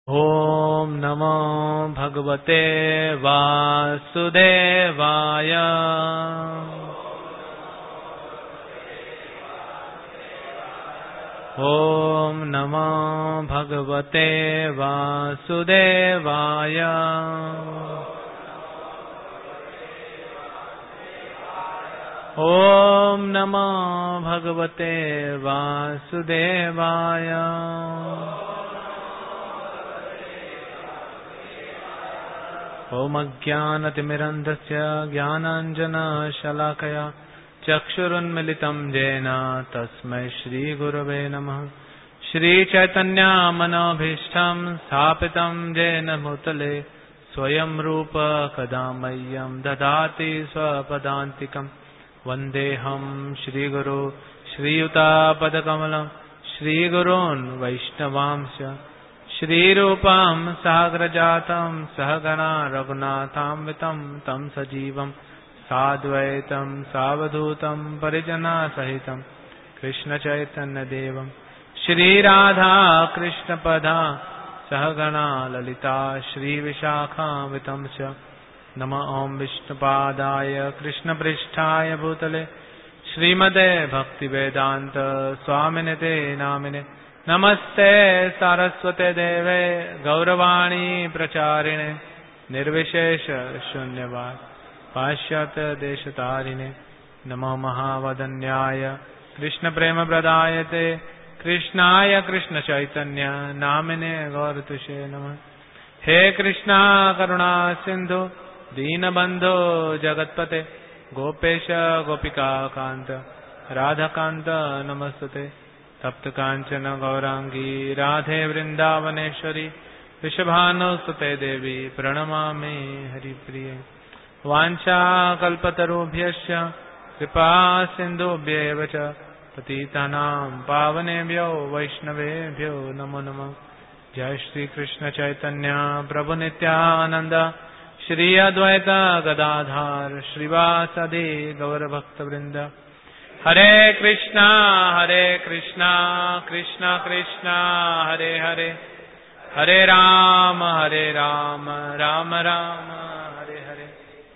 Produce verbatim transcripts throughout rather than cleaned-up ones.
ओम नमो भगवते वासुदेवाय। ओम नमो भगवते वासुदेवाय। ओम नमो भगवते वासुदेवाय। ओम अज्ञानतिमिरन्धस्य ज्ञानाञ्जनशलाकया चक्षुरुन्मिलितं येन तस्मै श्रीगुरवे नमः। श्रीचैतन्यमनोभीष्टं स्थापितं येन भूतले स्वयं रूप कदा मह्यं ददाति स्वपदान्तिकं। वन्देऽहं श्रीगुरो श्रीयुतापदकमलं श्रीगुरून् वैष्णवांश्च श्रीरूपं साग्रजातं सहगणा रघुनाथान्वितं तं सजीवं साद्वैतं सावधूतं परिजनसहितं कृष्णचैतन्यदेवं श्रीराधा कृष्णपदा सहगणा ललिता श्रीविशाखान्वितं च। नमः ॐ विष्णुपादाय कृष्णपृष्ठाय भूतले श्रीमते भक्तिवेदान्त स्वामिनिते नामिने। नमस्ते सारस्वते देवे गौरवाणी प्रचारिणे निर्विशेष शून्यवाद पाश्चात्य देशतारिणे। नमो महावदन्याय कृष्ण प्रेम प्रदायते कृष्णाय कृष्ण चैतन्य नामिने गौरतुषे नमः। हे कृष्णा करुणा सिंधु दीनबंधो जगत्पते गोपेश गोपिका कांत राधाकांत नमस्तुते। तप्त कांचन गौरांगी राधे वृंदावनेश्वरी वृषभानुसुते देवी प्रणमामि हरिप्रिये। वाञ्छा कल्पतरुभ्यश्च कृपा सिन्धुभ्येव च पतितानां पावनेभ्यो वैष्णवेभ्यो नमो नमः। जय श्री कृष्ण चैतन्य प्रभु नित्यानंद श्री अद्वैत गदाधर श्रीवासदि गौरभक्तवृंद। हरे कृष्णा हरे कृष्णा कृष्णा कृष्णा हरे हरे हरे राम हरे राम राम राम हरे हरे।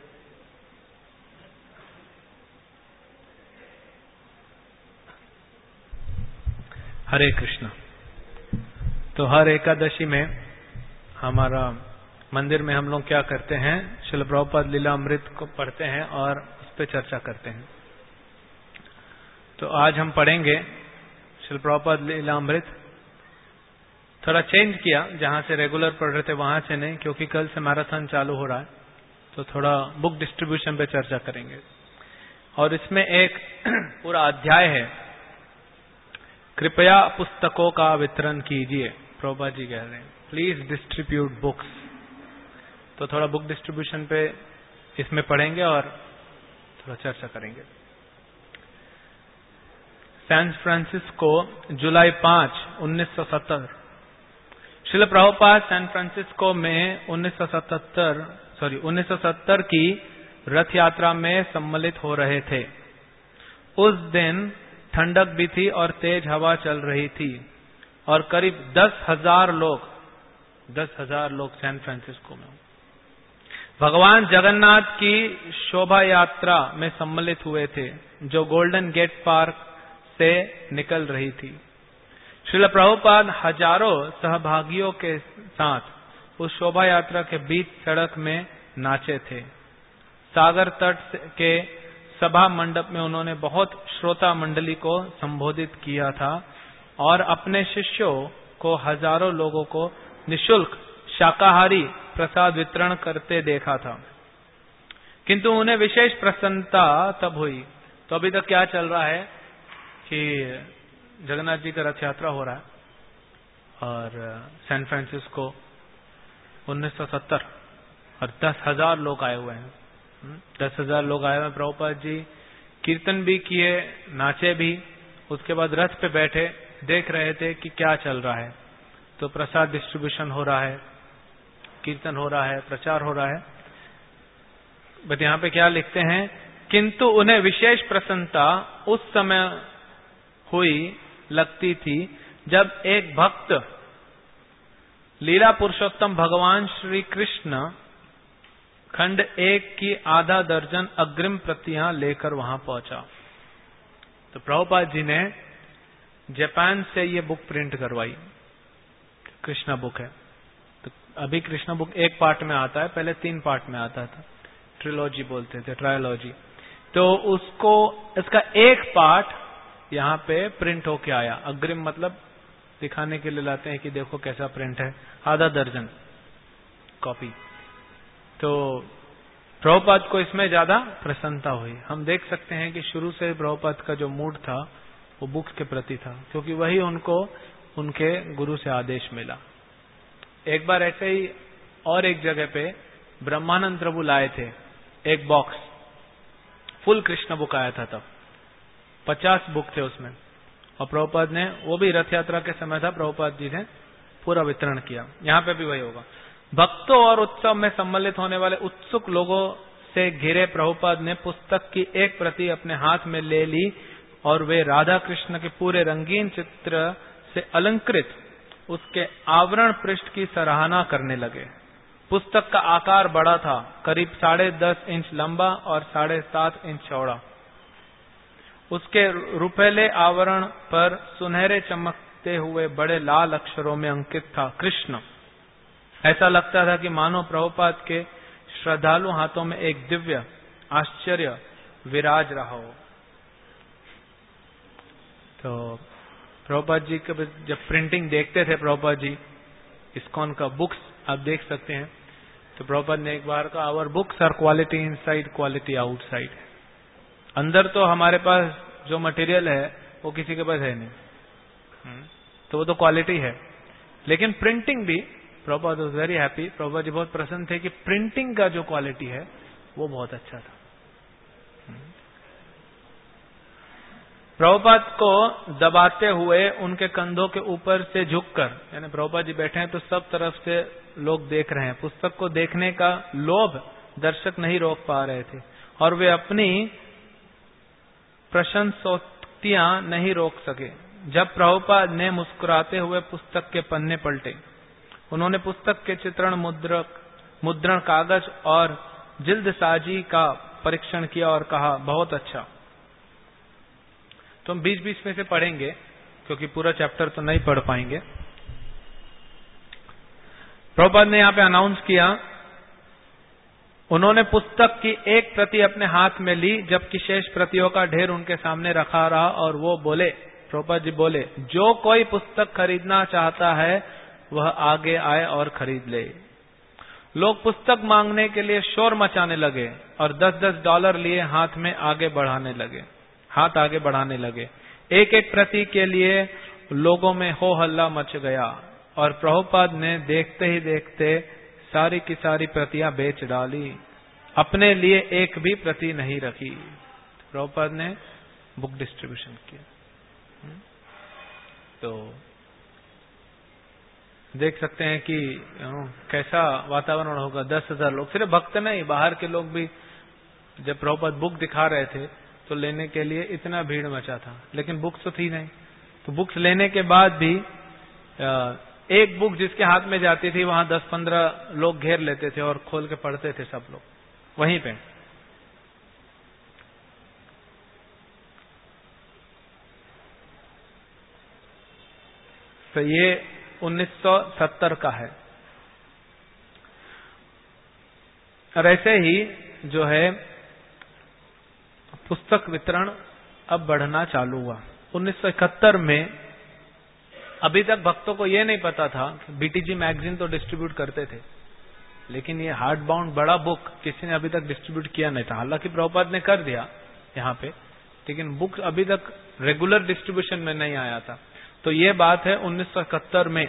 हरे कृष्णा। तो हर एकादशी में हमारा मंदिर में हम लोग क्या करते हैं, श्रील प्रभुपाद लीला अमृत को पढ़ते हैं और उस पर चर्चा करते हैं। तो आज हम पढ़ेंगे श्रील प्रभुपाद लीला अमृत। थोड़ा चेंज किया, जहां से रेगुलर पढ़ रहे थे वहां से नहीं, क्योंकि कल से मैराथन चालू हो रहा है, तो थोड़ा बुक डिस्ट्रीब्यूशन पे चर्चा करेंगे। और इसमें एक पूरा अध्याय है, कृपया पुस्तकों का वितरण कीजिए। प्रभुपाद जी कह रहे हैं प्लीज डिस्ट्रीब्यूट बुक्स। तो थोड़ा बुक डिस्ट्रीब्यूशन पे इसमें पढ़ेंगे और थोड़ा चर्चा करेंगे। सैन फ्रांसिस्को जुलाई पांच उन्नीस सौ सत्तर। श्रील प्रभुपाद सैन फ्रांसिस्को में उन्नीस सौ सतहत्तर सॉरी उन्नीस सौ सत्तर की रथ यात्रा में सम्मिलित हो रहे थे। उस दिन ठंडक भी थी और तेज हवा चल रही थी और करीब दस हजार लोग दस हजार लोग सैन फ्रांसिस्को में भगवान जगन्नाथ की शोभा यात्रा में सम्मिलित हुए थे, जो गोल्डन गेट पार्क से निकल रही थी। श्रील प्रभुपाद हजारों सहभागियों के साथ उस शोभा यात्रा के बीच सड़क में नाचे थे। सागर तट के सभा मंडप में उन्होंने बहुत श्रोता मंडली को संबोधित किया था और अपने शिष्यों को हजारों लोगों को निशुल्क शाकाहारी प्रसाद वितरण करते देखा था। किंतु उन्हें विशेष प्रसन्नता तब हुई। तो अभी तक क्या चल रहा है कि जगन्नाथ जी का रथ यात्रा हो रहा है और सैन फ्रांसिस्को उन्नीस सौ सत्तर और दस हजार लोग आए हुए हैं। दस हजार लोग आए हुए हैं। प्रभुपाद जी कीर्तन भी किए, नाचे भी, उसके बाद रथ पे बैठे देख रहे थे कि क्या चल रहा है। तो प्रसाद डिस्ट्रीब्यूशन हो रहा है, कीर्तन हो रहा है, प्रचार हो रहा है। बट यहाँ पे क्या लिखते हैं, किंतु उन्हें विशेष प्रसन्नता उस समय हुई लगती थी जब एक भक्त लीला पुरुषोत्तम भगवान श्री कृष्ण खंड एक की आधा दर्जन अग्रिम प्रतियां लेकर वहां पहुंचा। तो प्रभुपाद जी ने जापान से ये बुक प्रिंट करवाई, कृष्णा बुक है। तो अभी कृष्णा बुक एक पार्ट में आता है, पहले तीन पार्ट में आता था, ट्रिलॉजी बोलते थे, ट्रायोलॉजी। तो उसको इसका एक पार्ट यहाँ पे प्रिंट होके आया। अग्रिम मतलब दिखाने के लिए लाते हैं कि देखो कैसा प्रिंट है, आधा दर्जन कॉपी। तो प्रभुपाद को इसमें ज्यादा प्रसन्नता हुई। हम देख सकते हैं कि शुरू से प्रभुपाद का जो मूड था वो बुक्स के प्रति था, क्योंकि वही उनको उनके गुरु से आदेश मिला। एक बार ऐसे ही और एक जगह पे ब्रह्मानंद प्रभु लाए थे एक बॉक्स, फुल कृष्ण बुक आया था, तब पचास बुक थे उसमें, और प्रभुपाद ने, वो भी रथ यात्रा के समय था, प्रभुपाद जी ने पूरा वितरण किया। यहाँ पे भी वही होगा। भक्तों और उत्सव में सम्मिलित होने वाले उत्सुक लोगों से घिरे प्रभुपाद ने पुस्तक की एक प्रति अपने हाथ में ले ली और वे राधा कृष्ण के पूरे रंगीन चित्र से अलंकृत उसके आवरण पृष्ठ की सराहना करने लगे। पुस्तक का आकार बड़ा था, करीब साढ़े दस इंच लंबा और साढ़े सात इंच चौड़ा। उसके रुपहले आवरण पर सुनहरे चमकते हुए बड़े लाल अक्षरों में अंकित था कृष्ण। ऐसा लगता था कि मानो प्रभुपाद के श्रद्धालु हाथों में एक दिव्य आश्चर्य विराज रहा हो। तो प्रभुपाद जी के जब प्रिंटिंग देखते थे, प्रभुपाद जी इस्कॉन का बुक्स आप देख सकते हैं, तो प्रभुपाद ने एक बार कहा, our books are quality inside, quality outside. अंदर तो हमारे पास जो मटेरियल है वो किसी के पास है नहीं, तो वो तो क्वालिटी है, लेकिन प्रिंटिंग भी, Prabhupada was very happy, Prabhupada ji बहुत प्रसन्न थे कि प्रिंटिंग का जो क्वालिटी है वो बहुत अच्छा था। प्रभुपाद को दबाते हुए उनके कंधों के ऊपर से झुककर, यानी प्रभुपाद जी बैठे हैं तो सब तरफ से लोग देख रहे हैं, पुस्तक को देखने का लोभ दर्शक नहीं रोक पा रहे थे और वे अपनी प्रशंसोक्तियां नहीं रोक सके। जब प्रभुपाद ने मुस्कुराते हुए पुस्तक के पन्ने पलटे, उन्होंने पुस्तक के चित्रण, मुद्रक मुद्रण, कागज और जिल्दसाजी का परीक्षण किया और कहा, बहुत अच्छा। तो हम बीच बीच में से पढ़ेंगे क्योंकि पूरा चैप्टर तो नहीं पढ़ पाएंगे। प्रभुपाद ने यहाँ पे अनाउंस किया, उन्होंने पुस्तक की एक प्रति अपने हाथ में ली जबकि शेष प्रतियों का ढेर उनके सामने रखा रहा और वो बोले, प्रभुपाद जी बोले, जो कोई पुस्तक खरीदना चाहता है वह आगे आए और खरीद ले। लोग पुस्तक मांगने के लिए शोर मचाने लगे और दस दस डॉलर लिए हाथ में आगे बढ़ाने लगे हाथ आगे बढ़ाने लगे। एक एक प्रति के लिए लोगों में हो हल्ला मच गया और प्रभुपाद ने देखते ही देखते सारी की सारी प्रतियां बेच डाली, अपने लिए एक भी प्रति नहीं रखी। प्रभुपाद ने बुक डिस्ट्रीब्यूशन किया। तो देख सकते हैं कि कैसा वातावरण होगा। दस हजार लोग, सिर्फ भक्त नहीं, बाहर के लोग भी जब प्रभुपाद बुक दिखा रहे थे तो लेने के लिए इतना भीड़ मचा था, लेकिन बुक्स तो थी नहीं। तो बुक्स लेने के बाद भी एक बुक जिसके हाथ में जाती थी वहां दस पंद्रह लोग घेर लेते थे और खोल के पढ़ते थे सब लोग वहीं पे। तो ये उन्नीस सौ सत्तर का है। और ऐसे ही जो है पुस्तक वितरण अब बढ़ना चालू हुआ। उन्नीस सौ इकहत्तर में, अभी तक भक्तों को यह नहीं पता था, बीटीजी मैगजीन तो डिस्ट्रीब्यूट करते थे, लेकिन ये हार्ड बाउंड बड़ा बुक किसी ने अभी तक डिस्ट्रीब्यूट किया नहीं था। हालांकि प्रभुपाद ने कर दिया यहाँ पे, लेकिन बुक अभी तक रेगुलर डिस्ट्रीब्यूशन में नहीं आया था। तो ये बात है उन्नीस सौ इकहत्तर में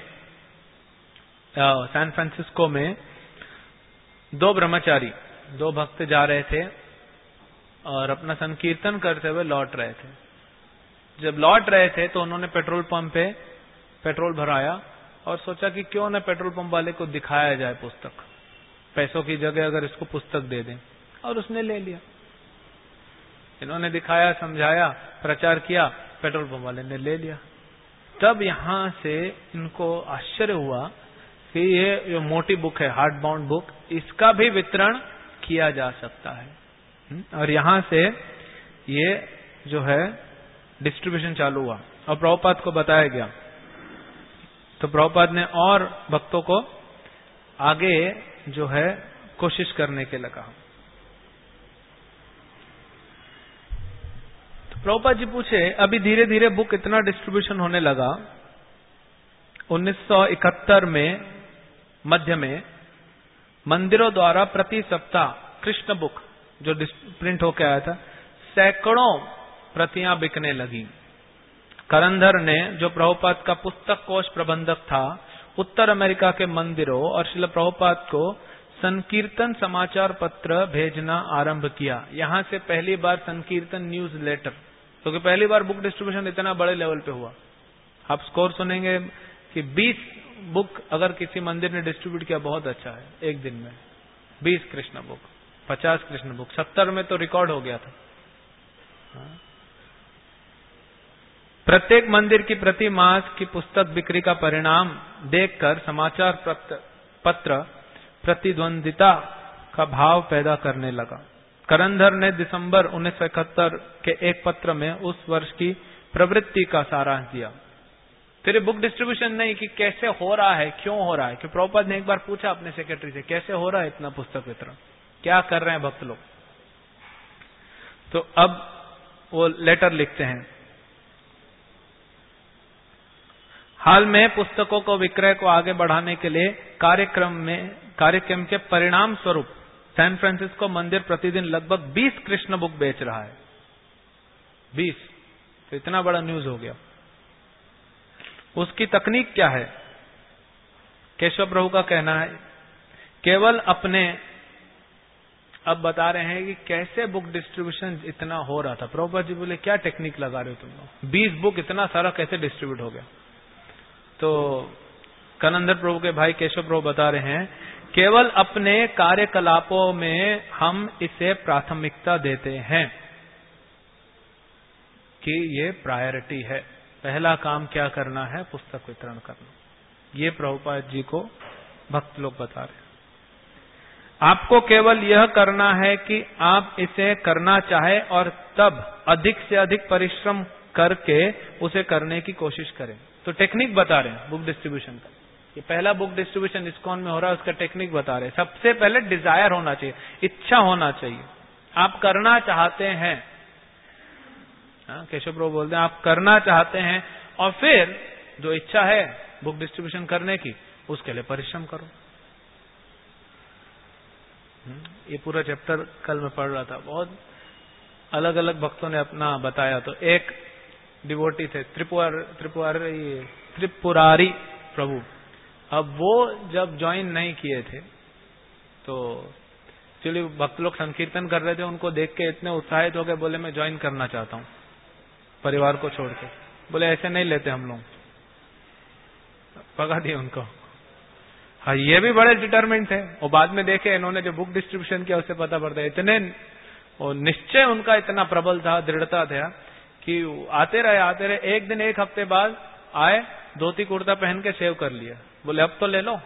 सैन फ्रांसिस्को में दो ब्रह्मचारी, दो भक्त जा रहे थे और अपना संकीर्तन करते हुए लौट रहे थे। जब लौट रहे थे तो उन्होंने पेट्रोल पंप पे पेट्रोल भराया और सोचा कि क्यों न पेट्रोल पंप वाले को दिखाया जाए पुस्तक, पैसों की जगह अगर इसको पुस्तक दे दें, और उसने ले लिया। इन्होंने दिखाया, समझाया, प्रचार किया, पेट्रोल पंप वाले ने ले लिया। तब यहां से इनको आश्चर्य हुआ कि ये जो मोटी बुक है, हार्ड बाउंड बुक, इसका भी वितरण किया जा सकता है। और यहां से ये जो है डिस्ट्रीब्यूशन चालू हुआ और प्रभुपाद को बताया गया। तो प्रभुपाद ने और भक्तों को आगे जो है कोशिश करने के लिए कहा। तो प्रभुपाद जी पूछे, अभी धीरे धीरे बुक इतना डिस्ट्रीब्यूशन होने लगा। उन्नीस सौ इकहत्तर में मध्य में मंदिरों द्वारा प्रति सप्ताह कृष्ण बुक जो प्रिंट होकर आया था, सैकड़ों प्रतियां बिकने लगी। करंधर ने, जो प्रभुपाद का पुस्तक कोष प्रबंधक था, उत्तर अमेरिका के मंदिरों और श्रील प्रभुपाद को संकीर्तन समाचार पत्र भेजना आरंभ किया। यहां से पहली बार संकीर्तन न्यूज लेटर, क्योंकि तो पहली बार बुक डिस्ट्रीब्यूशन इतना बड़े लेवल पे हुआ। आप स्कोर सुनेंगे कि बीस बुक अगर किसी मंदिर ने डिस्ट्रीब्यूट किया, बहुत अच्छा है। एक दिन में बीस कृष्ण बुक, पचास कृष्ण बुक, सत्तर में तो रिकॉर्ड हो गया था। प्रत्येक मंदिर की प्रति मास की पुस्तक बिक्री का परिणाम देखकर समाचार पत्र प्रतिद्वंदिता का भाव पैदा करने लगा। करंधर ने दिसंबर उन्नीस सौ इकहत्तर के एक पत्र में उस वर्ष की प्रवृत्ति का सारांश दिया। फिर बुक डिस्ट्रीब्यूशन नहीं कि कैसे हो रहा है, क्यों हो रहा है, कि प्रभुपाद ने एक बार पूछा अपने सेक्रेटरी से, कैसे हो रहा है इतना पुस्तक वितरण, क्या कर रहे हैं भक्त लोग। तो अब वो लेटर लिखते हैं, हाल में पुस्तकों को विक्रय को आगे बढ़ाने के लिए कार्यक्रम में कार्यक्रम के परिणाम स्वरूप सैन फ्रांसिस्को मंदिर प्रतिदिन लगभग बीस कृष्ण बुक बेच रहा है। बीस, तो इतना बड़ा न्यूज हो गया। उसकी तकनीक क्या है? केशव प्रभु का कहना है, केवल अपने, अब बता रहे हैं कि कैसे बुक डिस्ट्रीब्यूशन इतना हो रहा था। प्रभुपाद जी बोले, क्या टेक्निक लगा रहे हो तुम लोग, बीस बुक इतना सारा कैसे डिस्ट्रीब्यूट हो गया? तो कनंदर प्रभु के भाई केशव प्रभु बता रहे हैं, केवल अपने कार्यकलापों में हम इसे प्राथमिकता देते हैं कि ये प्रायोरिटी है। पहला काम क्या करना है? पुस्तक वितरण करना। ये प्रभुपाद जी को भक्त लोग बता रहे हैं। आपको केवल यह करना है कि आप इसे करना चाहे और तब अधिक से अधिक परिश्रम करके उसे करने की कोशिश करें। तो टेक्निक बता रहे हैं बुक डिस्ट्रीब्यूशन का। ये पहला बुक डिस्ट्रीब्यूशन इस्कॉन में हो रहा है, उसका टेक्निक बता रहे हैं। सबसे पहले डिजायर होना चाहिए, इच्छा होना चाहिए, आप करना चाहते हैं। केशव प्रभु बोलते हैं आप करना चाहते हैं, और फिर जो इच्छा है बुक डिस्ट्रीब्यूशन करने की, उसके लिए परिश्रम करो। ये पूरा चैप्टर कल मैं पढ़ रहा था, बहुत अलग अलग भक्तों ने अपना बताया। तो एक डिवोटी थे त्रिपुर त्रिपुरारी त्रिपुरारी प्रभु। अब वो जब ज्वाइन नहीं किए थे, तो चलिए भक्त लोग संकीर्तन कर रहे थे, उनको देख के इतने उत्साहित हो गए, बोले मैं ज्वाइन करना चाहता हूँ परिवार को छोड़ के। बोले ऐसे नहीं लेते हम लोग, भगा दिए उनको। हाँ, ये भी बड़े डिटरमिन्ड थे। और बाद में देखे इन्होंने जो बुक डिस्ट्रीब्यूशन किया, उससे पता पड़ता है इतने, और निश्चय उनका इतना प्रबल था, दृढ़ता था कि आते रहे आते रहे। एक दिन एक हफ्ते बाद आए, धोती कुर्ता पहन के सेव कर लिया। बोले अब तो ले लो,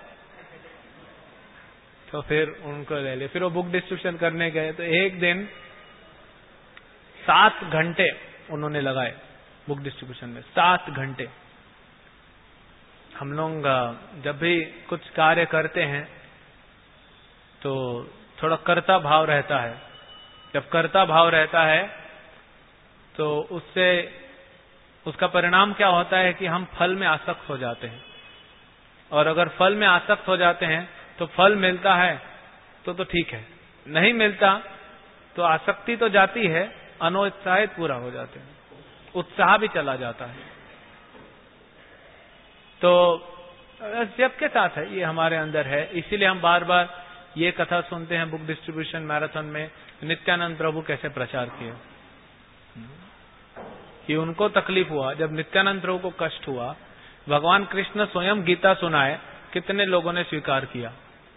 तो फिर उनको ले लिया। फिर वो बुक डिस्ट्रीब्यूशन करने गए, तो एक दिन सात घंटे उन्होंने लगाए बुक डिस्ट्रीब्यूशन में, सात घंटे। हम लोग जब भी कुछ कार्य करते हैं तो थोड़ा कर्ता भाव रहता है। जब कर्ता भाव रहता है तो उससे उसका परिणाम क्या होता है कि हम फल में आसक्त हो जाते हैं। और अगर फल में आसक्त हो जाते हैं तो फल मिलता है तो तो ठीक है, नहीं मिलता तो आसक्ति तो जाती है, अनोत्साहित पूरा हो जाते हैं, उत्साह भी चला जाता है। तो सबके साथ है, ये हमारे अंदर है। इसीलिए हम बार बार ये कथा सुनते हैं बुक डिस्ट्रीब्यूशन मैराथन में, नित्यानंद प्रभु कैसे प्रचार किए, कि उनको तकलीफ हुआ। जब नित्यानंद प्रभु को कष्ट हुआ, भगवान कृष्ण स्वयं गीता सुनाए, कितने लोगों ने स्वीकार किया।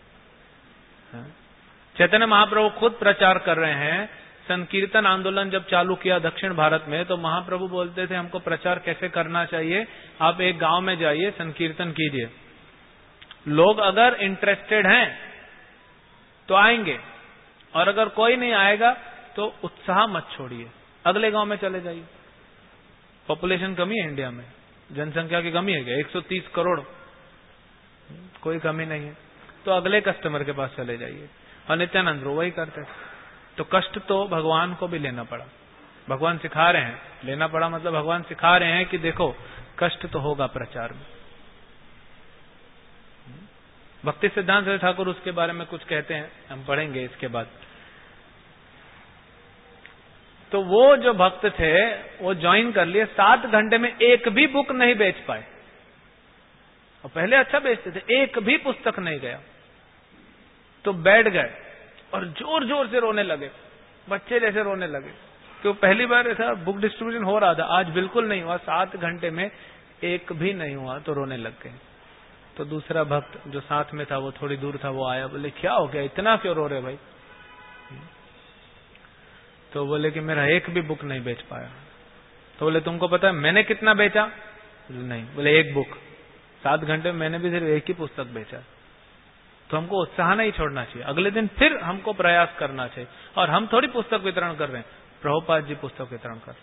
चैतन्य महाप्रभु खुद प्रचार कर रहे हैं। संकीर्तन आंदोलन जब चालू किया दक्षिण भारत में, तो महाप्रभु बोलते थे हमको प्रचार कैसे करना चाहिए, आप एक गांव में जाइए, संकीर्तन कीजिए, लोग अगर इंटरेस्टेड हैं तो आएंगे, और अगर कोई नहीं आएगा तो उत्साह मत छोड़िए, अगले गांव में चले जाइए। पॉपुलेशन कमी है इंडिया में, जनसंख्या की कमी है क्या? एक सौ तीस करोड़, कोई कमी नहीं है। तो अगले कस्टमर के पास चले जाइए। और नित्यानंद रो वही करते। तो कष्ट तो भगवान को भी लेना पड़ा, भगवान सिखा रहे हैं, लेना पड़ा मतलब भगवान सिखा रहे हैं कि देखो कष्ट तो होगा प्रचार में। भक्ति सिद्धांत ठाकुर उसके बारे में कुछ कहते हैं, हम पढ़ेंगे इसके बाद। तो वो जो भक्त थे वो ज्वाइन कर लिए, सात घंटे में एक भी बुक नहीं बेच पाए। और पहले अच्छा बेचते थे, एक भी पुस्तक नहीं गया। तो बैठ गए और जोर जोर से रोने लगे, बच्चे जैसे रोने लगे। तो पहली बार ऐसा बुक डिस्ट्रीब्यूशन हो रहा था, आज बिल्कुल नहीं हुआ, सात घंटे में एक भी नहीं हुआ, तो रोने लग गए। तो दूसरा भक्त जो साथ में था, वो थोड़ी दूर था, वो आया, बोले क्या हो गया, इतना क्यों रो रहे भाई? तो बोले कि मेरा एक भी बुक नहीं बेच पाया। तो बोले तुमको पता है मैंने कितना बेचा? नहीं। बोले एक बुक, सात घंटे में मैंने भी सिर्फ एक ही पुस्तक बेचा। तो हमको उत्साह नहीं छोड़ना चाहिए, अगले दिन फिर हमको प्रयास करना चाहिए। और हम थोड़ी पुस्तक वितरण कर रहे हैं, प्रभुपाद जी पुस्तक वितरण कर।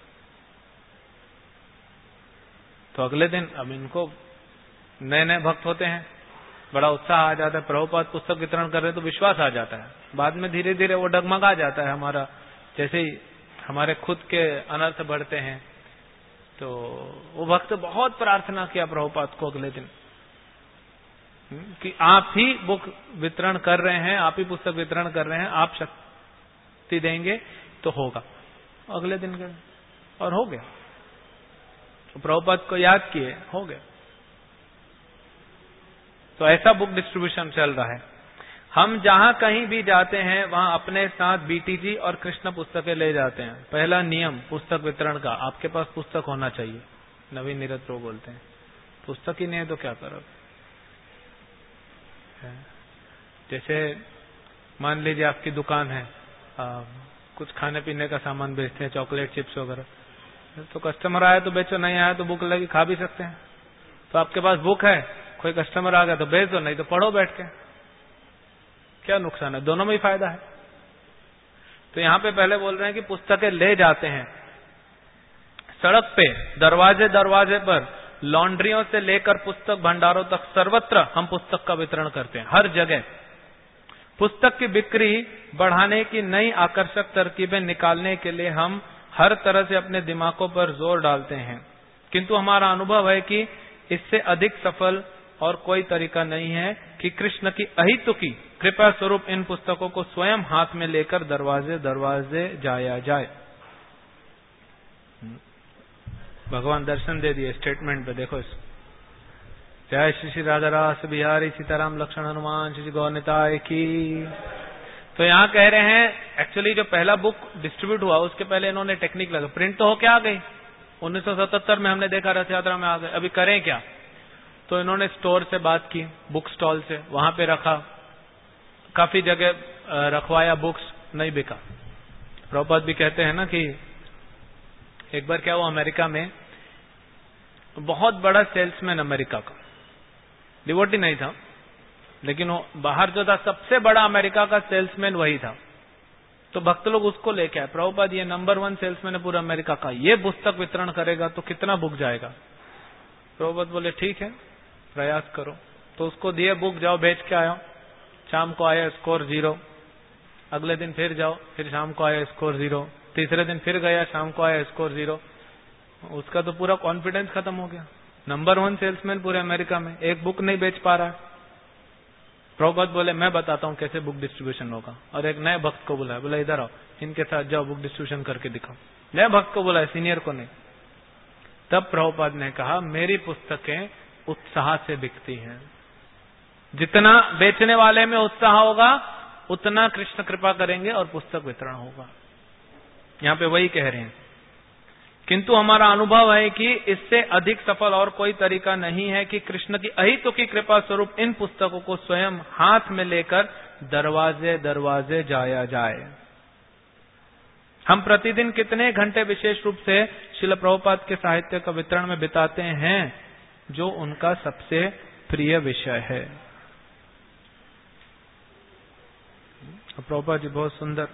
तो अगले दिन अब इनको नए नए भक्त होते हैं, बड़ा उत्साह आ जाता है, प्रभुपाद पुस्तक वितरण कर रहे हैं तो विश्वास आ जाता है। बाद में धीरे धीरे वो डगमगा जाता है हमारा, जैसे ही हमारे खुद के अनर्थ बढ़ते हैं। तो वो भक्त बहुत प्रार्थना किया प्रभुपाद को अगले दिन कि आप ही बुक वितरण कर रहे हैं, आप ही पुस्तक वितरण कर रहे हैं, आप शक्ति देंगे तो होगा। अगले दिन गए और हो गया। तो प्रभुपाद को याद किए, हो गया। तो ऐसा बुक डिस्ट्रीब्यूशन चल रहा है। हम जहां कहीं भी जाते हैं वहां अपने साथ बीटीजी और कृष्ण पुस्तकें ले जाते हैं। पहला नियम पुस्तक वितरण का, आपके पास पुस्तक होना चाहिए। नवीन नीरज प्रो बोलते हैं पुस्तक ही नहीं है तो क्या करोगे? जैसे मान लीजिए आपकी दुकान है, आ, कुछ खाने पीने का सामान बेचते हैं, चॉकलेट चिप्स वगैरह, तो कस्टमर आया तो बेचो, नहीं आया तो भूख लगी खा भी सकते हैं। तो आपके पास बुक है, कोई कस्टमर आ गया तो बेच दो, नहीं तो पढ़ो बैठ के, क्या नुकसान है? दोनों में ही फायदा है। तो यहां पे पहले बोल रहे हैं कि पुस्तकें ले जाते हैं सड़क पे, दरवाजे दरवाजे पर, लॉन्ड्रियों से लेकर पुस्तक भंडारों तक, सर्वत्र हम पुस्तक का वितरण करते हैं, हर जगह। पुस्तक की बिक्री बढ़ाने की नई आकर्षक तरकीबें निकालने के लिए हम हर तरह से अपने दिमागों पर जोर डालते हैं, किंतु हमारा अनुभव है कि इससे अधिक सफल और कोई तरीका नहीं है कि कृष्ण की अहितुकी कृपा स्वरूप इन पुस्तकों को स्वयं हाथ में लेकर दरवाजे दरवाजे जाया जाए। भगवान दर्शन दे दिए स्टेटमेंट पे, देखो इस जय श्री श्री राधा रास बिहारी सीताराम लक्ष्मण हनुमान श्री गौनिताय की। तो यहाँ कह रहे हैं एक्चुअली जो पहला बुक डिस्ट्रीब्यूट हुआ उसके पहले इन्होंने टेक्निक लगा, प्रिंट तो होके आ गई, उन्नीस सौ सतहत्तर में हमने देखा रथ यात्रा में आ गए, अभी करें क्या? तो इन्होंने स्टोर से बात की, बुक स्टॉल से, वहां पे रखा, काफी जगह रखवाया, बुक्स नहीं बिका। प्रभुपाद भी कहते हैं ना कि एक बार क्या हुआ, अमेरिका में बहुत बड़ा सेल्समैन, अमेरिका का डिवोटी नहीं था, लेकिन वो बाहर जो था सबसे बड़ा अमेरिका का सेल्समैन वही था। तो भक्त लोग उसको लेके आए, प्रभुपाद ये नंबर वन सेल्समैन है पूरा अमेरिका का, ये पुस्तक वितरण करेगा तो कितना बुक जाएगा? प्रभुपाद बोले ठीक है प्रयास करो। तो उसको दिए बुक, जाओ बेच के आयो। शाम को आया स्कोर जीरो, अगले दिन फिर जाओ, फिर शाम को आया स्कोर जीरो, तीसरे दिन फिर गया, शाम को आया स्कोर जीरो। उसका तो पूरा कॉन्फिडेंस खत्म हो गया, नंबर वन सेल्समैन पूरे अमेरिका में, एक बुक नहीं बेच पा रहा है। प्रभुपाद बोले मैं बताता हूं कैसे बुक डिस्ट्रीब्यूशन होगा, और एक नए भक्त को बुलाया, बोला इधर आओ, इनके साथ जाओ बुक डिस्ट्रीब्यूशन करके दिखाओ। नए भक्त को बुलाया, सीनियर को नहीं। तब प्रभुपाद ने कहा मेरी पुस्तकें उत्साह से बिकती हैं, जितना बेचने वाले में उत्साह होगा उतना कृष्ण कृपा करेंगे और पुस्तक वितरण होगा। यहां पे वही कह रहे हैं, किंतु हमारा अनुभव है कि इससे अधिक सफल और कोई तरीका नहीं है कि कृष्ण की अहितु की कृपा स्वरूप इन पुस्तकों को स्वयं हाथ में लेकर दरवाजे दरवाजे जाया जाए। हम प्रतिदिन कितने घंटे विशेष रूप से श्रील प्रभुपाद के साहित्य का वितरण में बिताते हैं, जो उनका सबसे प्रिय विषय है। प्रभुपाद जी बहुत सुंदर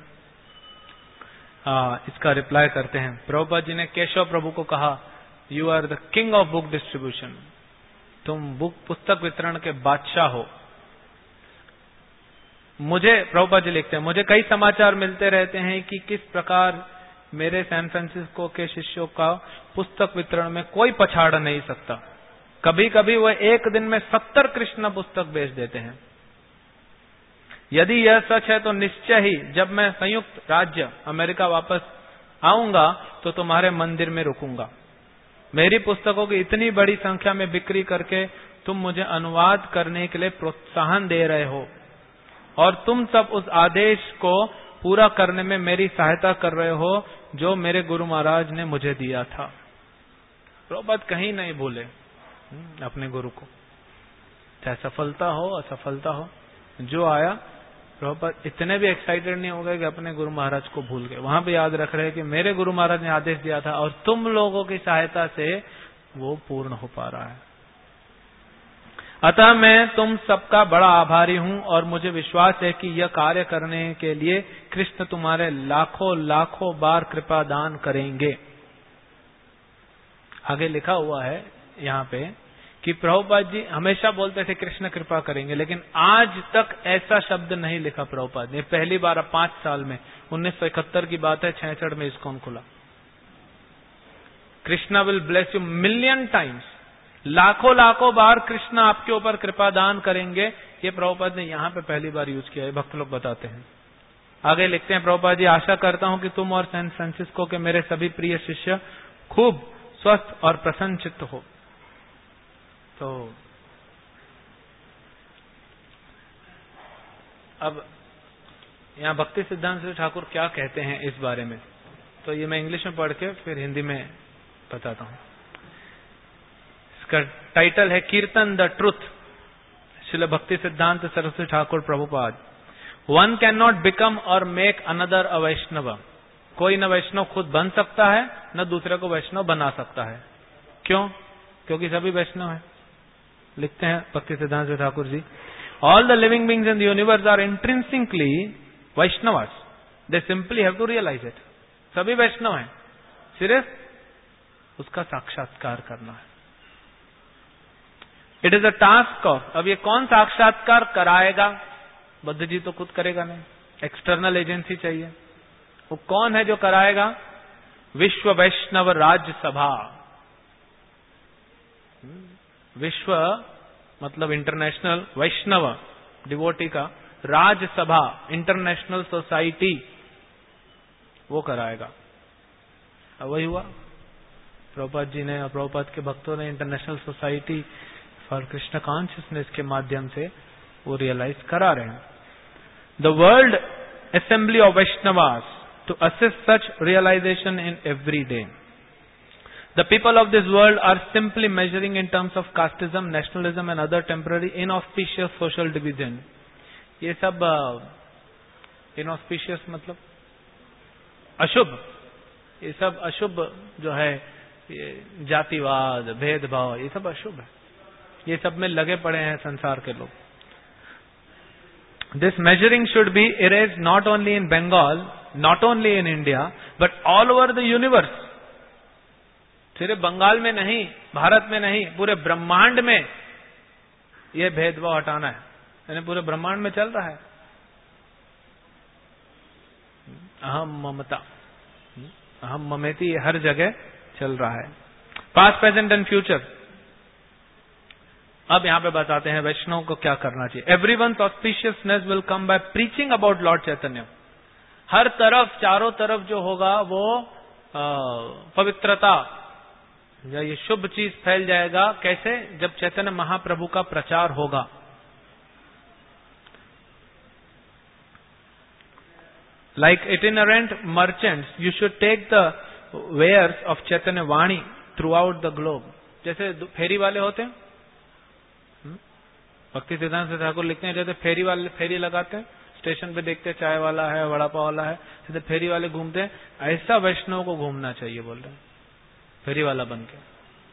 आ, इसका रिप्लाई करते हैं। प्रभुपाद जी ने केशव प्रभु को कहा, you are the king of book distribution, तुम बुक पुस्तक वितरण के बादशाह हो। मुझे, प्रभुपाद जी लिखते हैं, मुझे कई समाचार मिलते रहते हैं कि किस प्रकार मेरे सैन फ्रांसिस्को के शिष्यों का पुस्तक वितरण में कोई पछाड़ नहीं सकता। कभी कभी वह एक दिन में सत्तर कृष्ण पुस्तक बेच देते हैं। यदि यह सच है तो निश्चय ही जब मैं संयुक्त राज्य अमेरिका वापस आऊंगा तो तुम्हारे मंदिर में रुकूंगा। मेरी पुस्तकों की इतनी बड़ी संख्या में बिक्री करके तुम मुझे अनुवाद करने के लिए प्रोत्साहन दे रहे हो और तुम सब उस आदेश को पूरा करने में मेरी सहायता कर रहे हो जो मेरे गुरु महाराज ने मुझे दिया था। प्रभुपाद कहीं नहीं भूले अपने गुरु को, चाहे सफलता हो असफलता हो, जो आया प्रभुपाद इतने भी एक्साइटेड नहीं हो गए कि अपने गुरु महाराज को भूल गए। वहां भी याद रख रहे हैं कि मेरे गुरु महाराज ने आदेश दिया था और तुम लोगों की सहायता से वो पूर्ण हो पा रहा है। अतः मैं तुम सबका बड़ा आभारी हूं और मुझे विश्वास है कि यह कार्य करने के लिए कृष्ण तुम्हारे लाखों लाखों बार कृपा दान करेंगे। आगे लिखा हुआ है यहाँ पे कि प्रभुपाद जी हमेशा बोलते थे कृष्ण कृपा करेंगे, लेकिन आज तक ऐसा शब्द नहीं लिखा प्रभुपाद ने। पहली बार अब पांच साल में, उन्नीस सौ इकहत्तर की बात है, छह में इस्कॉन खुला। Krishna will bless you million times, लाखों लाखों बार कृष्ण आपके ऊपर कृपा दान करेंगे। ये प्रभुपाद ने यहाँ पे पहली बार यूज किया है, भक्त लोग बताते हैं। आगे लिखते हैं प्रभुपाद जी, आशा करता हूं कि तुम और सैन फ्रांसिस्को के मेरे सभी प्रिय शिष्य खूब स्वस्थ और प्रसन्नचित्त हो। तो अब यहाँ भक्ति सिद्धांत श्री ठाकुर क्या कहते हैं इस बारे में, तो ये मैं इंग्लिश में पढ़ के फिर हिंदी में बताता हूं। इसका टाइटल है कीर्तन the truth, Srila Bhakti Siddhanta Saraswati Thakur Prabhupada. One can not become or make another a Vaishnava. कोई न वैष्णव खुद बन सकता है न दूसरे को वैष्णव बना सकता है। क्यों? क्योंकि सभी वैष्णव हैं। लिखते हैं Bhakti Siddhanta Shri Thakur ji, all the living beings in the universe are intrinsically Vaishnavas, they simply have to realise it. सभी वैष्णव हैं, सिर्फ उसका साक्षात्कार करना है। It is a task of, अब ये कौन साक्षात्कार कराएगा? बुद्ध जी तो खुद करेगा नहीं, एक्सटर्नल एजेंसी चाहिए। वो कौन है जो कराएगा? विश्व वैष्णव राज्य सभा। विश्व मतलब इंटरनेशनल, वैष्णव डिवोटी का, राज्यसभा इंटरनेशनल सोसाइटी, वो कराएगा। अब वही हुआ, प्रभुपाद जी ने और प्रभुपाद के भक्तों ने International Society for Krishna Consciousness के माध्यम से वो रियलाइज करा रहे हैं। The World Assembly of Vaishnavas to assist such realisation in every day. The people of this world are simply measuring in terms of casteism, nationalism and other temporary inauspicious social division. ये सब inauspicious मतलब अशुभ, ये सब अशुभ जो है, ये जातिवाद, भेदभाव, ये सब अशुभ है। ये सब में लगे पड़े हैं संसार के लोग। This measuring should be erased not only in Bengal, not only in India, but all over the universe. सिर्फ बंगाल में नहीं, भारत में नहीं, पूरे ब्रह्मांड में यह भेदभाव हटाना है। यानी पूरे ब्रह्मांड में चल रहा है अहम ममता, अहम ममेती, ये हर जगह चल रहा है। Past, present and future. अब यहां पे बताते हैं वैष्णव को क्या करना चाहिए। Every one auspiciousness will come by preaching about Lord Chaitanya. हर तरफ, चारों तरफ जो होगा वो आ, पवित्रता या ये शुभ चीज फैल जाएगा। कैसे? जब चैतन्य महाप्रभु का प्रचार होगा। Like itinerant merchants you should take the wares of Chaitanya vani throughout the globe. जैसे फेरी वाले होते हैं, भक्ति सिद्धांत ठाकुर लिखते हैं, जैसे फेरी वाले फेरी लगाते हैं, स्टेशन पे देखते हैं चाय वाला है, वड़ा पाव वाला है, जैसे फेरी वाले घूमते हैं, ऐसा वैष्णव को घूमना चाहिए बोल रहे हैं, फेरी वाला बन के,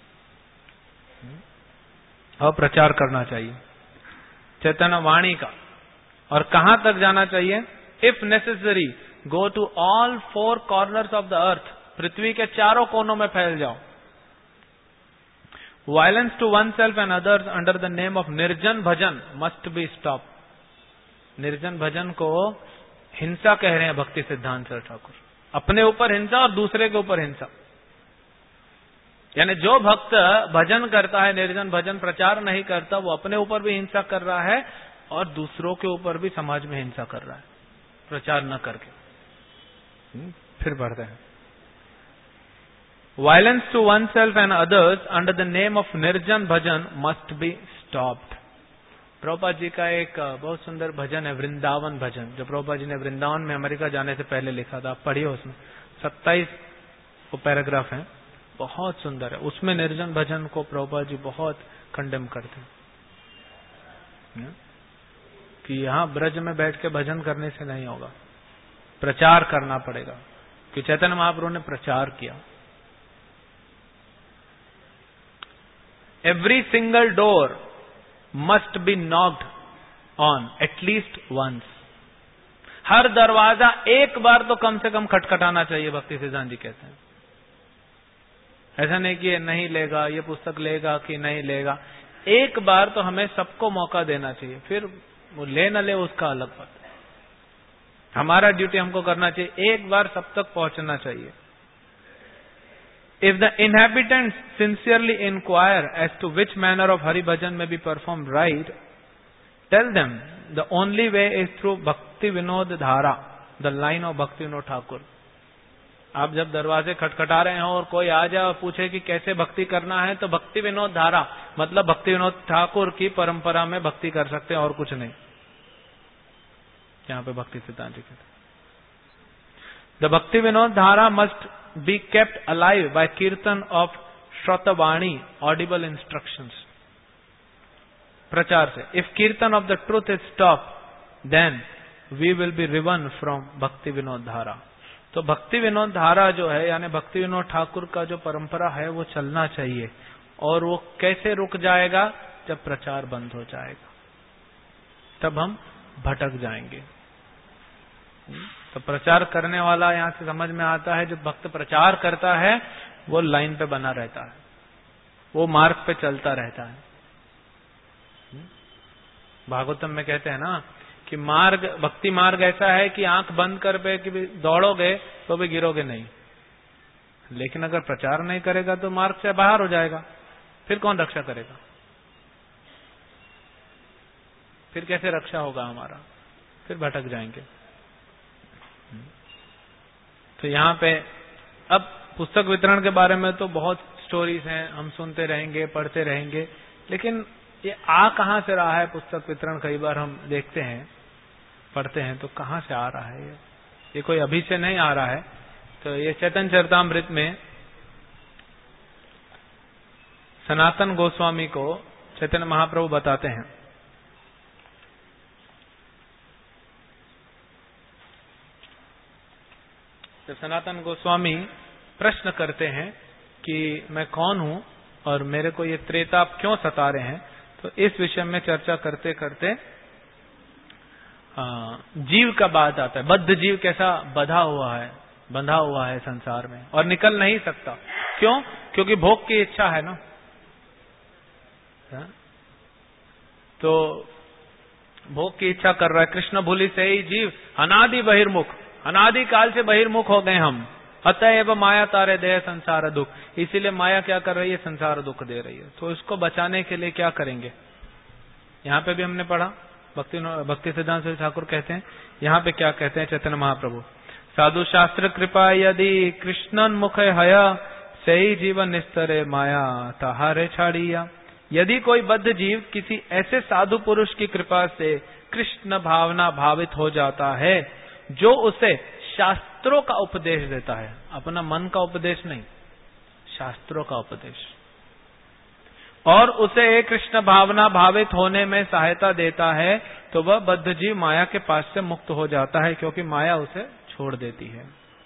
और प्रचार करना चाहिए चैतन्य वाणी का। और कहां तक जाना चाहिए? If necessary go to all four corners of the earth, पृथ्वी के चारों कोनों में फैल जाओ। Violence to oneself and others under the name of nirjan bhajan must be stop. निर्जन भजन को हिंसा कह रहे हैं भक्ति सिद्धांत ठाकुर, अपने ऊपर हिंसा और दूसरे के ऊपर हिंसा। यानी जो भक्त भजन करता है, निर्जन भजन प्रचार नहीं करता, वो अपने ऊपर भी हिंसा कर रहा है और दूसरों के ऊपर भी समाज में हिंसा कर रहा है, प्रचार न करके। फिर बढ़ते हैं। Violence to oneself and others under the name of nirjan bhajan must be stopped. Prabhupada ji का एक बहुत सुंदर भजन है, वृंदावन भजन, जो प्रभुपाद जी ने वृंदावन में अमेरिका जाने से पहले लिखा था। आप पढ़िए, उसमें सत्ताईस वो पैराग्राफ हैं, बहुत सुंदर है। उसमें निर्जन भजन को प्रभुपाद जी बहुत कंडेम करते हैं कि यहां ब्रज में बैठ के भजन करने से नहीं होगा, प्रचार करना पड़ेगा, कि चैतन्य महाप्रभु ने प्रचार किया। Every single door must be knocked on at least once. हर दरवाजा एक बार तो कम से कम खटखटाना चाहिए, भक्ति सिद्धांत जी कहते हैं। ऐसा नहीं कि ये नहीं लेगा, ये पुस्तक लेगा कि नहीं लेगा, एक बार तो हमें सबको मौका देना चाहिए, फिर वो ले न ले उसका अलग बात है। हमारा ड्यूटी हमको करना चाहिए, एक बार सब तक पहुंचना चाहिए। If the inhabitants sincerely inquire as to which manner of Hari bhajan may be perform right, tell them the only way is through Bhakti Vinod धारा, द लाइन ऑफ भक्ति विनोद ठाकुर। आप जब दरवाजे खटखटा रहे हो और कोई आ जाए और पूछे कि कैसे भक्ति करना है, तो भक्ति विनोद धारा मतलब भक्ति विनोद ठाकुर की परंपरा में भक्ति कर सकते हैं और कुछ नहीं। यहां पे भक्ति सिद्धांत जी कहते हैं the Bhakti Vinod Dhara must be kept alive by kirtan of shrotavani audible instructions. प्रचार से, if kirtan of the truth is stop then we will be riven from Bhakti Vinod धारा। तो भक्ति विनोद धारा जो है, यानी भक्ति विनोद ठाकुर का जो परंपरा है, वो चलना चाहिए। और वो कैसे रुक जाएगा? जब प्रचार बंद हो जाएगा, तब हम भटक जाएंगे। तो प्रचार करने वाला यहां से समझ में आता है, जो भक्त प्रचार करता है वो लाइन पे बना रहता है, वो मार्ग पे चलता रहता है। भागवतम में कहते हैं ना कि मार्ग, भक्ति मार्ग ऐसा है कि आंख बंद कर पे कि दौड़ोगे तो भी गिरोगे नहीं, लेकिन अगर प्रचार नहीं करेगा तो मार्ग से बाहर हो जाएगा, फिर कौन रक्षा करेगा? फिर कैसे रक्षा होगा हमारा? फिर भटक जाएंगे। तो यहाँ पे अब पुस्तक वितरण के बारे में तो बहुत स्टोरीज हैं, हम सुनते रहेंगे, पढ़ते रहेंगे, लेकिन ये आ कहां से रहा है पुस्तक वितरण? कई बार हम देखते हैं, पढ़ते हैं, तो कहां से आ रहा है ये? ये कोई अभी से नहीं आ रहा है। तो ये चैतन्य चरितामृत में सनातन गोस्वामी को चैतन्य महाप्रभु बताते हैं, जब सनातन गोस्वामी प्रश्न करते हैं कि मैं कौन हूं और मेरे को ये त्रेताप क्यों सता रहे हैं, तो इस विषय में चर्चा करते करते जीव का बात आता है। बद्ध जीव कैसा बधा हुआ है, बंधा हुआ है संसार में और निकल नहीं सकता। क्यों? क्योंकि भोग की इच्छा है ना। तो भोग की इच्छा कर रहा है। कृष्ण भूलि से ही जीव अनादि बहिर्मुख, अनादि काल से बहिर्मुख हो गए हम। अतएव माया तारे दे संसार दुख, इसीलिए माया क्या कर रही है? संसार दुख दे रही है। तो इसको बचाने के लिए क्या करेंगे? यहाँ पे भी हमने पढ़ा, भक्ति भक्ति सिद्धांत ठाकुर कहते हैं, यहाँ पे क्या कहते हैं चैतन्य महाप्रभु? साधु शास्त्र कृपा यदि कृष्णन मुख हया, सही जीवन निस्तरे माया ताहारे छाड़िया। यदि कोई बद्ध जीव किसी ऐसे साधु पुरुष की कृपा से कृष्ण भावना भावित हो जाता है, जो उसे शास्त्रों का उपदेश देता है, अपना मन का उपदेश नहीं, शास्त्रों का उपदेश, और उसे कृष्ण भावना भावित होने में सहायता देता है, तो वह बद्ध जीव माया के पास से मुक्त हो जाता है, क्योंकि माया उसे छोड़ देती है।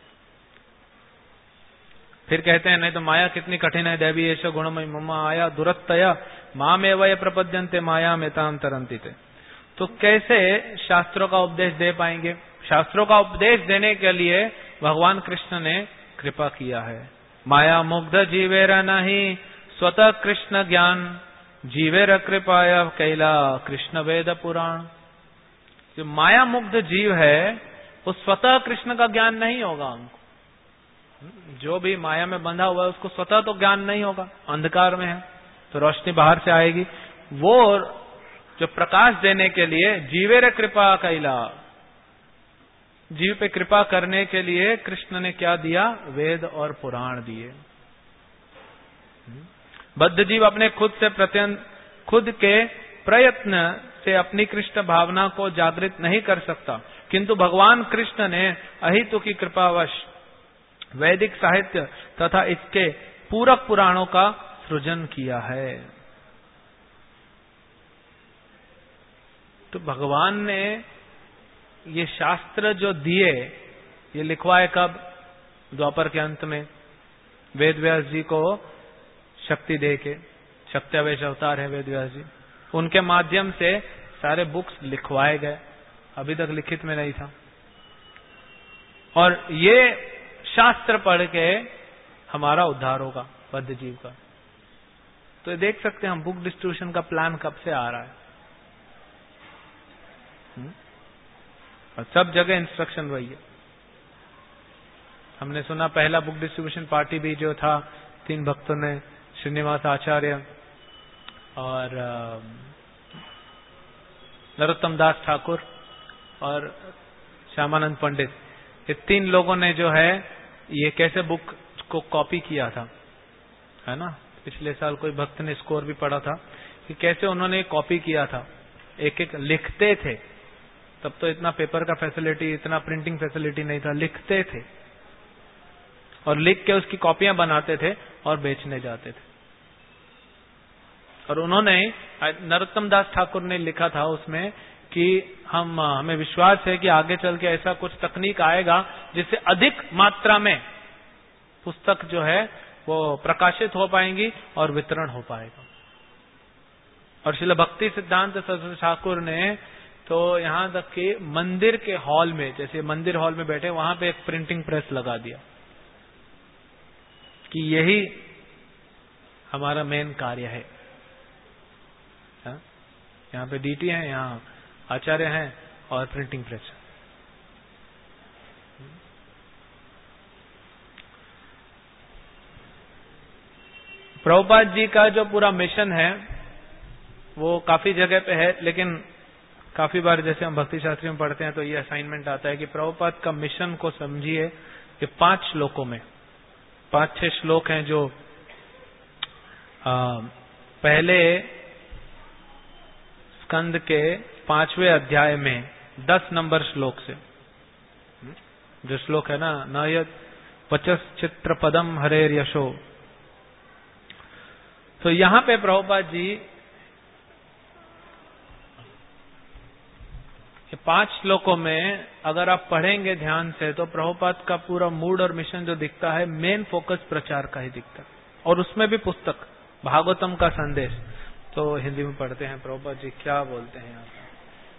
फिर कहते हैं, नहीं तो माया कितनी कठिन है। देवी ऐश गुणमय ममा आया दुरत्तया मामेव ये प्रपद्यन्ते माया मेताम तरंती थे। तो कैसे शास्त्रों का उपदेश दे पाएंगे? शास्त्रों का उपदेश देने के लिए भगवान कृष्ण ने कृपा किया है। माया मुग्ध जीवेर नहीं स्वतः कृष्ण ज्ञान, जीवेर कृपाया कैला कृष्ण वेद पुराण। जो माया मुग्ध जीव है वो स्वतः कृष्ण का ज्ञान नहीं होगा उनको। जो भी माया में बंधा हुआ है उसको स्वतः तो ज्ञान नहीं होगा, अंधकार में है तो रोशनी बाहर से आएगी। वो जो प्रकाश देने के लिए जीवेर कृपा कैला, जीव पे कृपा करने के लिए कृष्ण ने क्या दिया? वेद और पुराण दिए। बद्ध जीव अपने खुद से प्रत्यन खुद के प्रयत्न से अपनी कृष्ण भावना को जागृत नहीं कर सकता, किंतु भगवान कृष्ण ने अहितु की कृपावश वैदिक साहित्य तथा इसके पूरक पुराणों का सृजन किया है। तो भगवान ने ये शास्त्र जो दिए ये लिखवाए कब? द्वापर के अंत में वेद व्यास जी को शक्ति दे के, शक्त्यावेश अवतार है वेद व्यास जी, उनके माध्यम से सारे बुक्स लिखवाए गए, अभी तक लिखित में नहीं था। और ये शास्त्र पढ़ के हमारा उद्धार होगा बद्ध जीव का। तो ये देख सकते हैं हम बुक डिस्ट्रीब्यूशन का प्लान कब से आ रहा है, और सब जगह इंस्ट्रक्शन वही है। हमने सुना पहला बुक डिस्ट्रीब्यूशन पार्टी भी जो था, तीन भक्तों ने, श्रीनिवास आचार्य और नरोत्तम दास ठाकुर और श्यामानंद पंडित, ये तीन लोगों ने जो है ये कैसे बुक को कॉपी किया था, है ना। पिछले साल कोई भक्त ने स्कोर भी पढ़ा था कि कैसे उन्होंने कॉपी किया था। एक एक लिखते थे, तब तो इतना पेपर का फैसिलिटी, इतना प्रिंटिंग फैसिलिटी नहीं था, लिखते थे और लिख के उसकी कॉपियां बनाते थे और बेचने जाते थे। और उन्होंने, नरोत्तम दास ठाकुर ने लिखा था उसमें कि हम हमें विश्वास है कि आगे चल के ऐसा कुछ तकनीक आएगा जिससे अधिक मात्रा में पुस्तक जो है वो प्रकाशित हो पाएंगी और वितरण हो पाएगा। और श्रील भक्ति सिद्धांत सरस्वती ठाकुर ने तो यहां तक कि मंदिर के हॉल में, जैसे मंदिर हॉल में बैठे, वहां पे एक प्रिंटिंग प्रेस लगा दिया कि यही हमारा मेन कार्य है। हा? यहाँ पे डीटी है, यहाँ आचार्य हैं और प्रिंटिंग प्रेस। प्रभुपाद जी का जो पूरा मिशन है वो काफी जगह पे है, लेकिन काफी बार जैसे हम भक्ति शास्त्री में पढ़ते हैं तो ये असाइनमेंट आता है कि प्रभुपाद का मिशन को समझिए कि पांच श्लोकों में, पांच छह श्लोक हैं जो आ, पहले स्कंद के पांचवें अध्याय में दस नंबर श्लोक से, जो श्लोक है ना, न यत् पचस चित्र पदम हरेर यशो। तो यहां पे प्रभुपाद जी ये पांच श्लोकों में अगर आप पढ़ेंगे ध्यान से तो प्रभुपाद का पूरा मूड और मिशन जो दिखता है, मेन फोकस प्रचार का ही दिखता है। और उसमें भी पुस्तक भागवतम का संदेश, तो हिंदी में पढ़ते हैं प्रभुपाद जी क्या बोलते हैं यहाँ पर,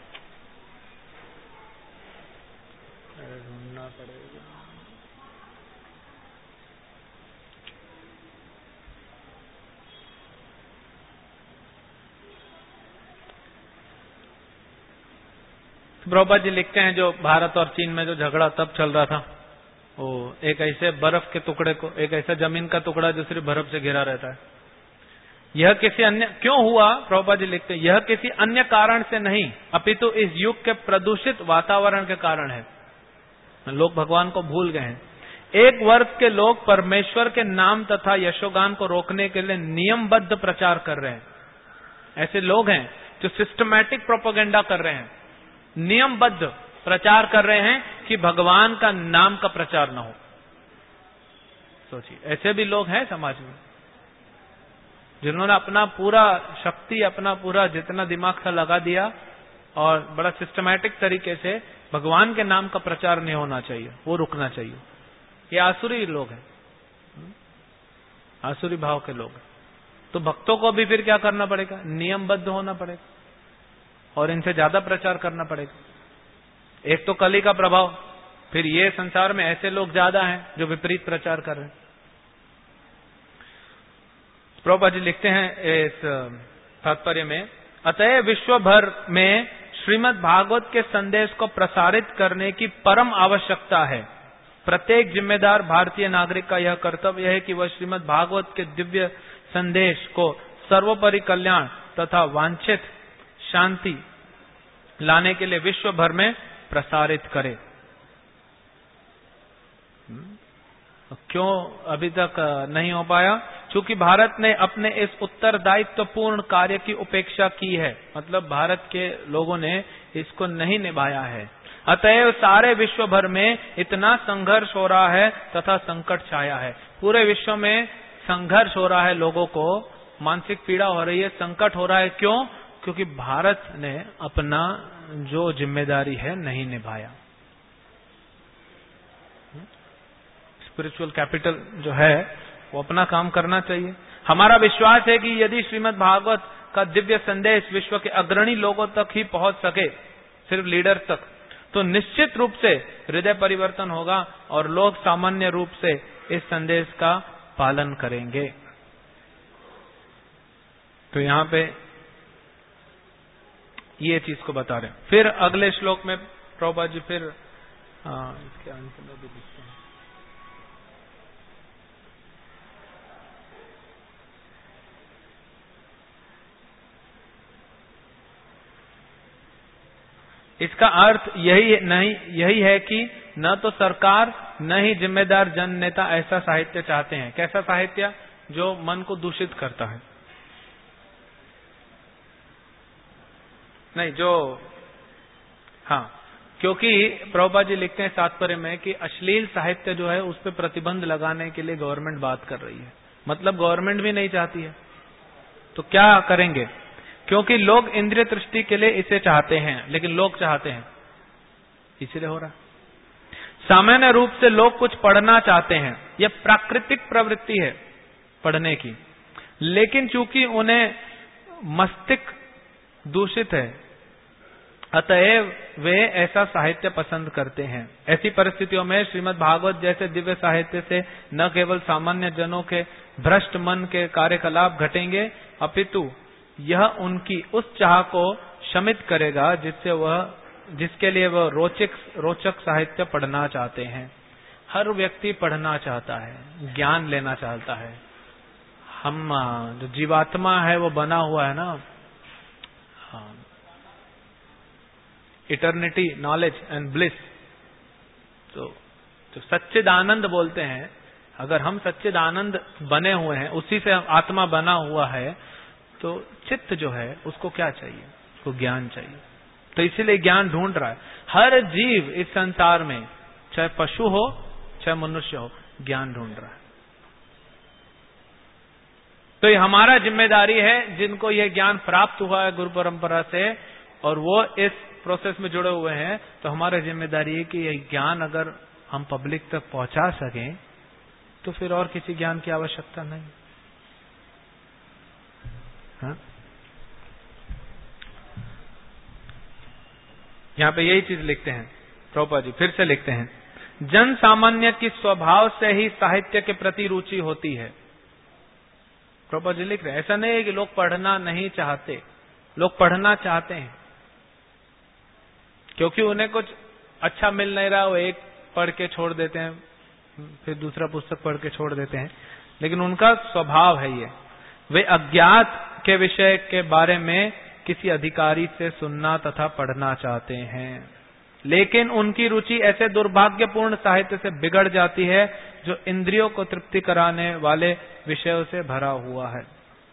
ढूंढना पड़ेगा। प्रभुपाद जी लिखते हैं जो भारत और चीन में जो झगड़ा तब चल रहा था, वो एक ऐसे बर्फ के टुकड़े को, एक ऐसा जमीन का टुकड़ा जो सिर्फ बर्फ से घिरा रहता है, यह किसी अन्य क्यों हुआ, प्रभुपाद जी लिखते हैं, यह किसी अन्य कारण से नहीं अपितु इस युग के प्रदूषित वातावरण के कारण है। लोग भगवान को भूल गए हैं। एक वर्ग के लोग परमेश्वर के नाम तथा यशोगान को रोकने के लिए नियमबद्ध प्रचार कर रहे हैं। ऐसे लोग हैं जो सिस्टमैटिक प्रोपेगेंडा कर रहे हैं, नियमबद्ध प्रचार कर रहे हैं कि भगवान का नाम का प्रचार न हो। सोचिए, ऐसे भी लोग हैं समाज में जिन्होंने अपना पूरा शक्ति, अपना पूरा जितना दिमाग था लगा दिया और बड़ा सिस्टमैटिक तरीके से भगवान के नाम का प्रचार नहीं होना चाहिए, वो रुकना चाहिए। ये आसुरी लोग हैं, आसुरी भाव के लोग हैं। तो भक्तों को भी फिर क्या करना पड़ेगा, नियमबद्ध होना पड़ेगा और इनसे ज्यादा प्रचार करना पड़ेगा। एक तो कली का प्रभाव, फिर ये संसार में ऐसे लोग ज्यादा हैं जो विपरीत प्रचार कर रहे हैं। प्रभुपाद जी लिखते हैं इस तात्पर्य में, अतः विश्व भर में श्रीमद् भागवत के संदेश को प्रसारित करने की परम आवश्यकता है। प्रत्येक जिम्मेदार भारतीय नागरिक का यह कर्तव्य है कि वह श्रीमद् भागवत के दिव्य संदेश को सर्वोपरि कल्याण तथा वांछित शांति लाने के लिए विश्व भर में प्रसारित करे। क्यों अभी तक नहीं हो पाया? क्योंकि भारत ने अपने इस उत्तरदायित्वपूर्ण कार्य की उपेक्षा की है, मतलब भारत के लोगों ने इसको नहीं निभाया है। अतएव सारे विश्व भर में इतना संघर्ष हो रहा है तथा संकट छाया है। पूरे विश्व में संघर्ष हो रहा है, लोगों को मानसिक पीड़ा हो रही है, संकट हो रहा है। क्यों? क्योंकि भारत ने अपना जो जिम्मेदारी है नहीं निभाया। स्पिरिचुअल कैपिटल जो है वो अपना काम करना चाहिए। हमारा विश्वास है कि यदि श्रीमद् भागवत का दिव्य संदेश विश्व के अग्रणी लोगों तक ही पहुंच सके, सिर्फ लीडर तक, तो निश्चित रूप से हृदय परिवर्तन होगा और लोग सामान्य रूप से इस संदेश का पालन करेंगे। तो यहां पे ये चीज को बता रहे हैं। फिर अगले श्लोक में प्रभुपाद जी फिर आ, इसके अंत में भी लिखते हैं, इसका अर्थ यही नहीं यही है कि न तो सरकार न ही जिम्मेदार जन नेता ऐसा साहित्य चाहते हैं। कैसा साहित्य? जो मन को दूषित करता है, नहीं जो हाँ, क्योंकि प्रभुपाद जी लिखते हैं तात्पर्य में कि अश्लील साहित्य जो है उस पर प्रतिबंध लगाने के लिए गवर्नमेंट बात कर रही है। मतलब गवर्नमेंट भी नहीं चाहती है, तो क्या करेंगे? क्योंकि लोग इंद्रिय दृष्टि के लिए इसे चाहते हैं, लेकिन लोग चाहते हैं, इसीलिए हो रहा है। सामान्य रूप से लोग कुछ पढ़ना चाहते हैं, यह प्राकृतिक प्रवृत्ति है पढ़ने की, लेकिन चूंकि उन्हें मस्तिष्क दूषित है, अतएव वे ऐसा साहित्य पसंद करते हैं। ऐसी परिस्थितियों में श्रीमद् भागवत जैसे दिव्य साहित्य से न केवल सामान्य जनों के भ्रष्ट मन के कार्यकलाप घटेंगे, अपितु यह उनकी उस चाह को शमित करेगा जिससे वह जिसके लिए वह रोचक रोचक साहित्य पढ़ना चाहते हैं। हर व्यक्ति पढ़ना चाहता है, ज्ञान लेना चाहता है। हम जो जीवात्मा है वो बना हुआ है ना, इटर्निटी, नॉलेज एंड ब्लिस। तो जो सच्चिदानंद बोलते हैं, अगर हम सच्चिदानंद बने हुए हैं, उसी से आत्मा बना हुआ है, तो चित्त जो है उसको क्या चाहिए? उसको ज्ञान चाहिए। तो इसीलिए ज्ञान ढूंढ रहा है। हर जीव इस संसार में, चाहे पशु हो चाहे मनुष्य हो, ज्ञान ढूंढ रहा है। तो ये हमारा जिम्मेदारी है, जिनको यह ज्ञान प्राप्त हुआ है गुरु परंपरा से और वो इस प्रोसेस में जुड़े हुए हैं, तो हमारा जिम्मेदारी है कि यह ज्ञान अगर हम पब्लिक तक पहुंचा सकें तो फिर और किसी ज्ञान की आवश्यकता नहीं। हाँ? यहां पे यही चीज लिखते हैं प्रभुपाद जी, फिर से लिखते हैं, जन सामान्य की स्वभाव से ही साहित्य के प्रति रुचि होती है। प्रभुपाद जी लिख रहे हैं, ऐसा नहीं है कि लोग पढ़ना नहीं चाहते, लोग पढ़ना चाहते हैं, क्योंकि उन्हें कुछ अच्छा मिल नहीं रहा, वो एक पढ़ के छोड़ देते हैं, फिर दूसरा पुस्तक पढ़ के छोड़ देते हैं, लेकिन उनका स्वभाव है ये। वे अज्ञात के विषय के बारे में किसी अधिकारी से सुनना तथा पढ़ना चाहते हैं, लेकिन उनकी रुचि ऐसे दुर्भाग्यपूर्ण साहित्य से बिगड़ जाती है जो इंद्रियों को तृप्ति कराने वाले विषयों से भरा हुआ है।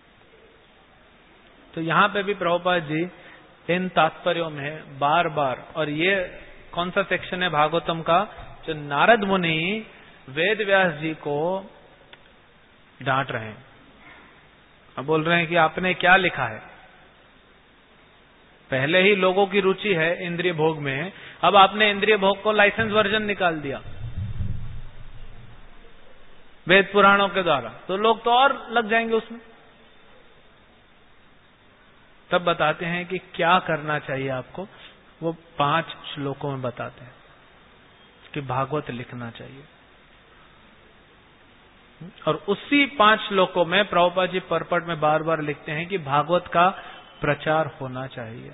तो यहां पे भी प्रभुपाद जी इन तात्पर्यों में बार बार, और ये कौन सा सेक्शन है भागवतम का, जो नारद मुनि वेद व्यास जी को डांट रहे हैं। अब बोल रहे हैं कि आपने क्या लिखा है, पहले ही लोगों की रुचि है इंद्रिय भोग में, अब आपने इंद्रिय भोग को लाइसेंस वर्जन निकाल दिया वेद पुराणों के द्वारा, तो लोग तो और लग जाएंगे उसमें। तब बताते हैं कि क्या करना चाहिए आपको, वो पांच श्लोकों में बताते हैं कि भागवत लिखना चाहिए। और उसी पांच श्लोकों में प्रभुपाद जी परपट में बार बार लिखते हैं कि भागवत का प्रचार होना चाहिए।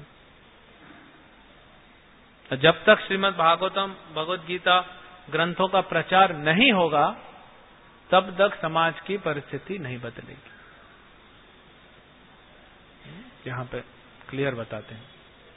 तो जब तक श्रीमद् भागवतम भगवत गीता ग्रंथों का प्रचार नहीं होगा तब तक समाज की परिस्थिति नहीं बदलेगी। यहां पे क्लियर बताते हैं।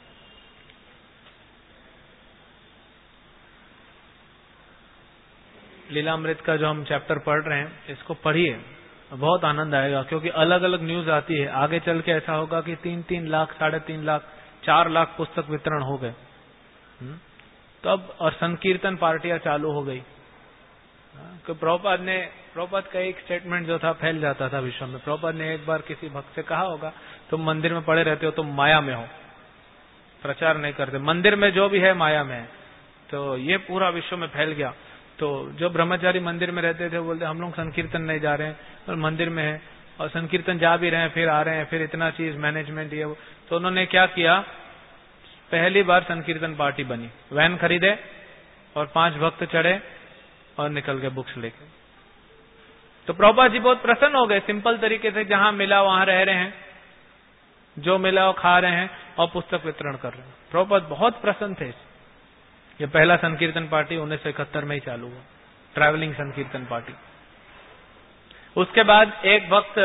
लीलामृत का जो हम चैप्टर पढ़ रहे हैं इसको पढ़िए, बहुत आनंद आएगा, क्योंकि अलग अलग न्यूज आती है। आगे चल के ऐसा होगा कि तीन तीन लाख साढ़े तीन लाख चार लाख पुस्तक वितरण हो गए तब, और संकीर्तन पार्टियां चालू हो गई। तो प्रभुपाद ने प्रभुपाद का एक स्टेटमेंट जो था फैल जाता था विश्व में। प्रभुपाद ने एक बार किसी भक्त से कहा होगा, तुम मंदिर में पड़े रहते हो, तुम माया में हो, प्रचार नहीं करते, मंदिर में जो भी है माया में है। तो ये पूरा विश्व में फैल गया। तो जो ब्रह्मचारी मंदिर में रहते थे बोलते हम लोग संकीर्तन नहीं जा रहे हैं और मंदिर में है, और संकीर्तन जा भी रहे हैं फिर आ रहे हैं, फिर इतना चीज मैनेजमेंट ये। तो उन्होंने क्या किया, पहली बार संकीर्तन पार्टी बनी, वैन खरीदे और पांच भक्त चढ़े और निकल गए बुक्स लेके। तो प्रभुपाद जी बहुत प्रसन्न हो गए, सिंपल तरीके से जहां मिला वहां रह रहे हैं, जो मिला वो खा रहे हैं और पुस्तक वितरण कर रहे हैं। प्रभुपाद बहुत प्रसन्न थे। ये पहला संकीर्तन पार्टी उन्नीस सौ इकहत्तर में ही चालू हुआ, ट्रैवलिंग संकीर्तन पार्टी। उसके बाद एक भक्त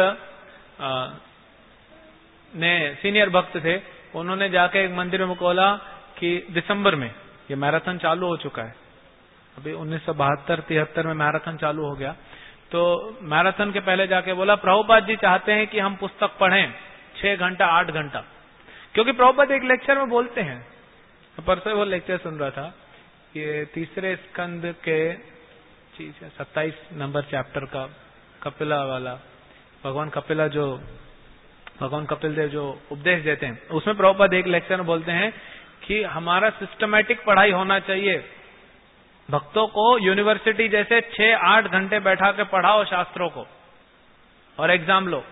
ने, सीनियर भक्त थे, उन्होंने जाके एक मंदिर में बोला कि दिसंबर में ये मैराथन चालू हो चुका है, अभी उन्नीस सौ बहत्तर तिहत्तर में मैराथन चालू हो गया। तो मैराथन के पहले जाके बोला प्रभुपाद जी चाहते हैं कि हम पुस्तक पढ़ें छह घंटा आठ घंटा, क्योंकि प्रभुपाद एक लेक्चर में बोलते हैं, परसों वो लेक्चर सुन रहा था, ये तीसरे स्कंद के चीज है सत्ताईस नंबर चैप्टर का कपिला वाला, भगवान कपिला जो भगवान कपिल देव जो उपदेश देते हैं, उसमें प्रभुपाद एक लेक्चर में बोलते हैं कि हमारा सिस्टमैटिक पढ़ाई होना चाहिए। भक्तों को यूनिवर्सिटी जैसे छह आठ घंटे बैठा के पढ़ाओ शास्त्रों को और एग्जाम लो,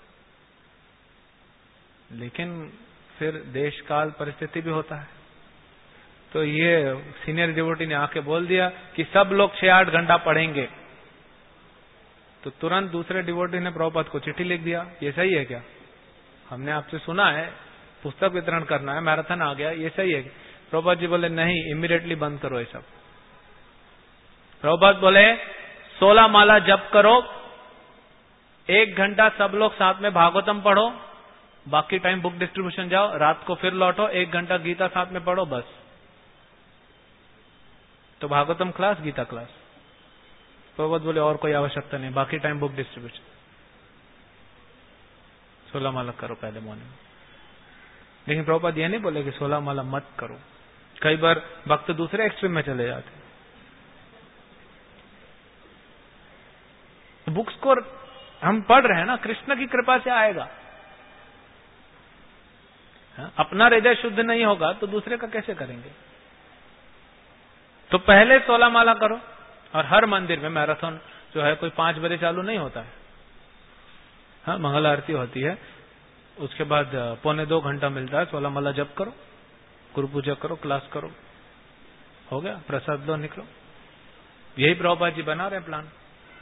लेकिन फिर देश काल परिस्थिति भी होता है। तो ये सीनियर डिवोटी ने आके बोल दिया कि सब लोग छह आठ घंटा पढ़ेंगे। तो तुरंत दूसरे डिवोटी ने प्रभुपाद को चिट्ठी लिख दिया, ये सही है क्या? हमने आपसे सुना है पुस्तक वितरण करना है, मैराथन आ गया, ये सही है? प्रभुपाद जी बोले नहीं, इमीडिएटली बंद करो ये सब। प्रभुपाद बोले सोलह माला जप करो, एक घंटा सब लोग साथ में भागवतम पढ़ो, बाकी टाइम बुक डिस्ट्रीब्यूशन जाओ, रात को फिर लौटो, एक घंटा गीता साथ में पढ़ो, बस। तो भागवतम क्लास, गीता क्लास। प्रभुपाद बोले और कोई आवश्यकता नहीं, बाकी टाइम बुक डिस्ट्रीब्यूशन। सोलह माला करो पहले मॉर्निंग। लेकिन प्रभुपाद ये नहीं बोले कि सोलह माला मत करो। कई बार भक्त दूसरे एक्सट्रीम में चले जाते। तो बुक्स को हम पढ़ रहे हैं ना, कृष्ण की कृपा से आएगा। अपना हृदय शुद्ध नहीं होगा तो दूसरे का कैसे करेंगे? तो पहले सोलह माला करो। और हर मंदिर में मैराथन जो है कोई पांच बजे चालू नहीं होता है। हाँ, मंगल आरती होती है, उसके बाद पौने दो घंटा मिलता है, सोलह माला जप करो, गुरु पूजा करो, क्लास करो, हो गया, प्रसाद लो, निकलो। यही प्रभुपाद जी बना रहे हैं प्लान।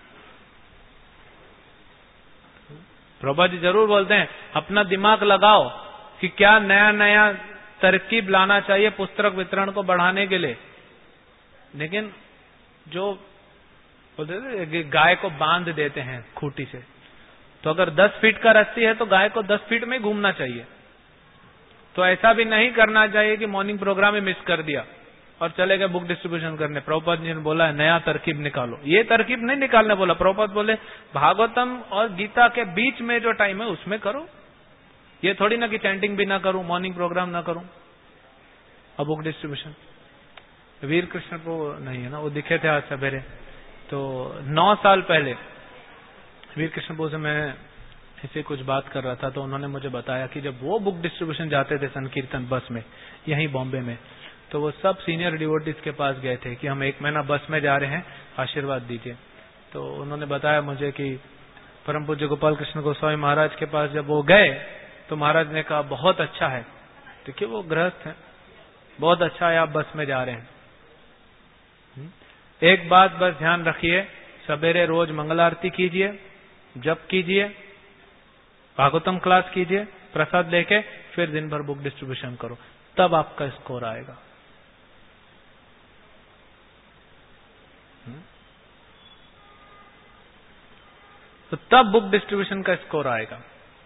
प्रभुपाद जी जरूर बोलते हैं अपना दिमाग लगाओ कि क्या नया नया तरकीब लाना चाहिए पुस्तक वितरण को बढ़ाने के लिए। लेकिन जो बोलते हैं गाय को बांध देते हैं खूंटी से, तो अगर दस फीट का रस्सी है तो गाय को दस फीट में घूमना चाहिए। तो ऐसा भी नहीं करना चाहिए कि मॉर्निंग प्रोग्राम ही मिस कर दिया और चले गए बुक डिस्ट्रीब्यूशन करने। प्रभुपाद जी ने बोला है नया तरकीब निकालो। ये तरकीब नहीं निकालने बोला, प्रभुपाद बोले भागवतम और गीता के बीच में जो टाइम है उसमें करो। ये थोड़ी ना कि चैंटिंग भी ना करूं, मॉर्निंग प्रोग्राम ना करूं और बुक डिस्ट्रीब्यूशन। वीर कृष्ण को नहीं है ना, वो दिखे थे आज सवेरे। तो नौ साल पहले वीर कृष्ण को से मैं इसे कुछ बात कर रहा था, तो उन्होंने मुझे बताया कि जब वो बुक डिस्ट्रीब्यूशन जाते थे संकीर्तन बस में यहीं बॉम्बे में, तो वो सब सीनियर डिवोटीज के पास गए थे कि हम एक महीना बस में जा रहे हैं, आशीर्वाद दीजिए। तो उन्होंने बताया मुझे कि परम पूज्य गोपाल कृष्ण गोस्वामी महाराज के पास जब वो गए तो महाराज ने कहा बहुत अच्छा है। देखिए वो गृहस्थ है, बहुत अच्छा है आप बस में जा रहे हैं। एक बात बस ध्यान रखिए, सवेरे रोज मंगल आरती कीजिए, जप कीजिए, भागवतम क्लास कीजिए, प्रसाद लेके फिर दिन भर बुक डिस्ट्रीब्यूशन करो, तब आपका स्कोर आएगा। तो तब बुक डिस्ट्रीब्यूशन का स्कोर आएगा।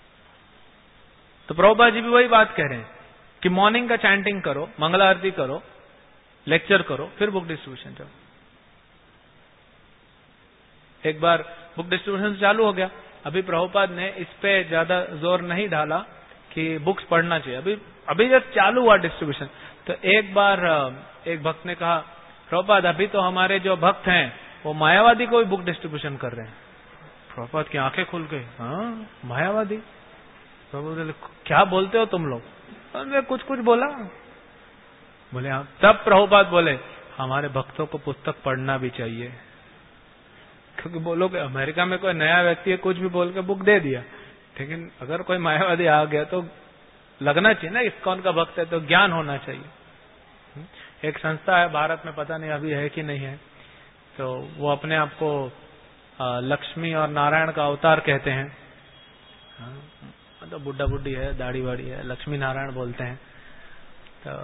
तो प्रभुपाद जी भी वही बात कह रहे हैं कि मॉर्निंग का चैंटिंग करो, मंगल आरती करो, लेक्चर करो, फिर बुक डिस्ट्रीब्यूशन जाओ। एक बार बुक डिस्ट्रीब्यूशन चालू हो गया, अभी प्रभुपाद ने इस पे ज्यादा जोर नहीं डाला कि बुक्स पढ़ना चाहिए, अभी अभी जब चालू हुआ डिस्ट्रीब्यूशन, तो एक बार एक भक्त ने कहा, प्रभुपाद अभी तो हमारे जो भक्त हैं वो मायावादी को भी बुक डिस्ट्रीब्यूशन कर रहे हैं। प्रभुपाद की आंखें खुल गई, हाँ मायावादी? प्रभुपाद क्या बोलते हो तुम लोग? मैं कुछ कुछ बोला, बोले हाँ। तब प्रभुपाद बोले, हमारे भक्तों को पुस्तक पढ़ना भी चाहिए, क्योंकि बोलोगे अमेरिका में कोई नया व्यक्ति है कुछ भी बोल के बुक दे दिया, लेकिन अगर कोई मायावादी आ गया तो लगना चाहिए ना, इस्कॉन का भक्त है तो ज्ञान होना चाहिए। एक संस्था है भारत में, पता नहीं अभी है कि नहीं है, तो वो अपने आप को लक्ष्मी और नारायण का अवतार कहते हैं। तो बुढ़ा बुढ़ी है, दाढ़ी वाड़ी है, लक्ष्मी नारायण बोलते हैं। तो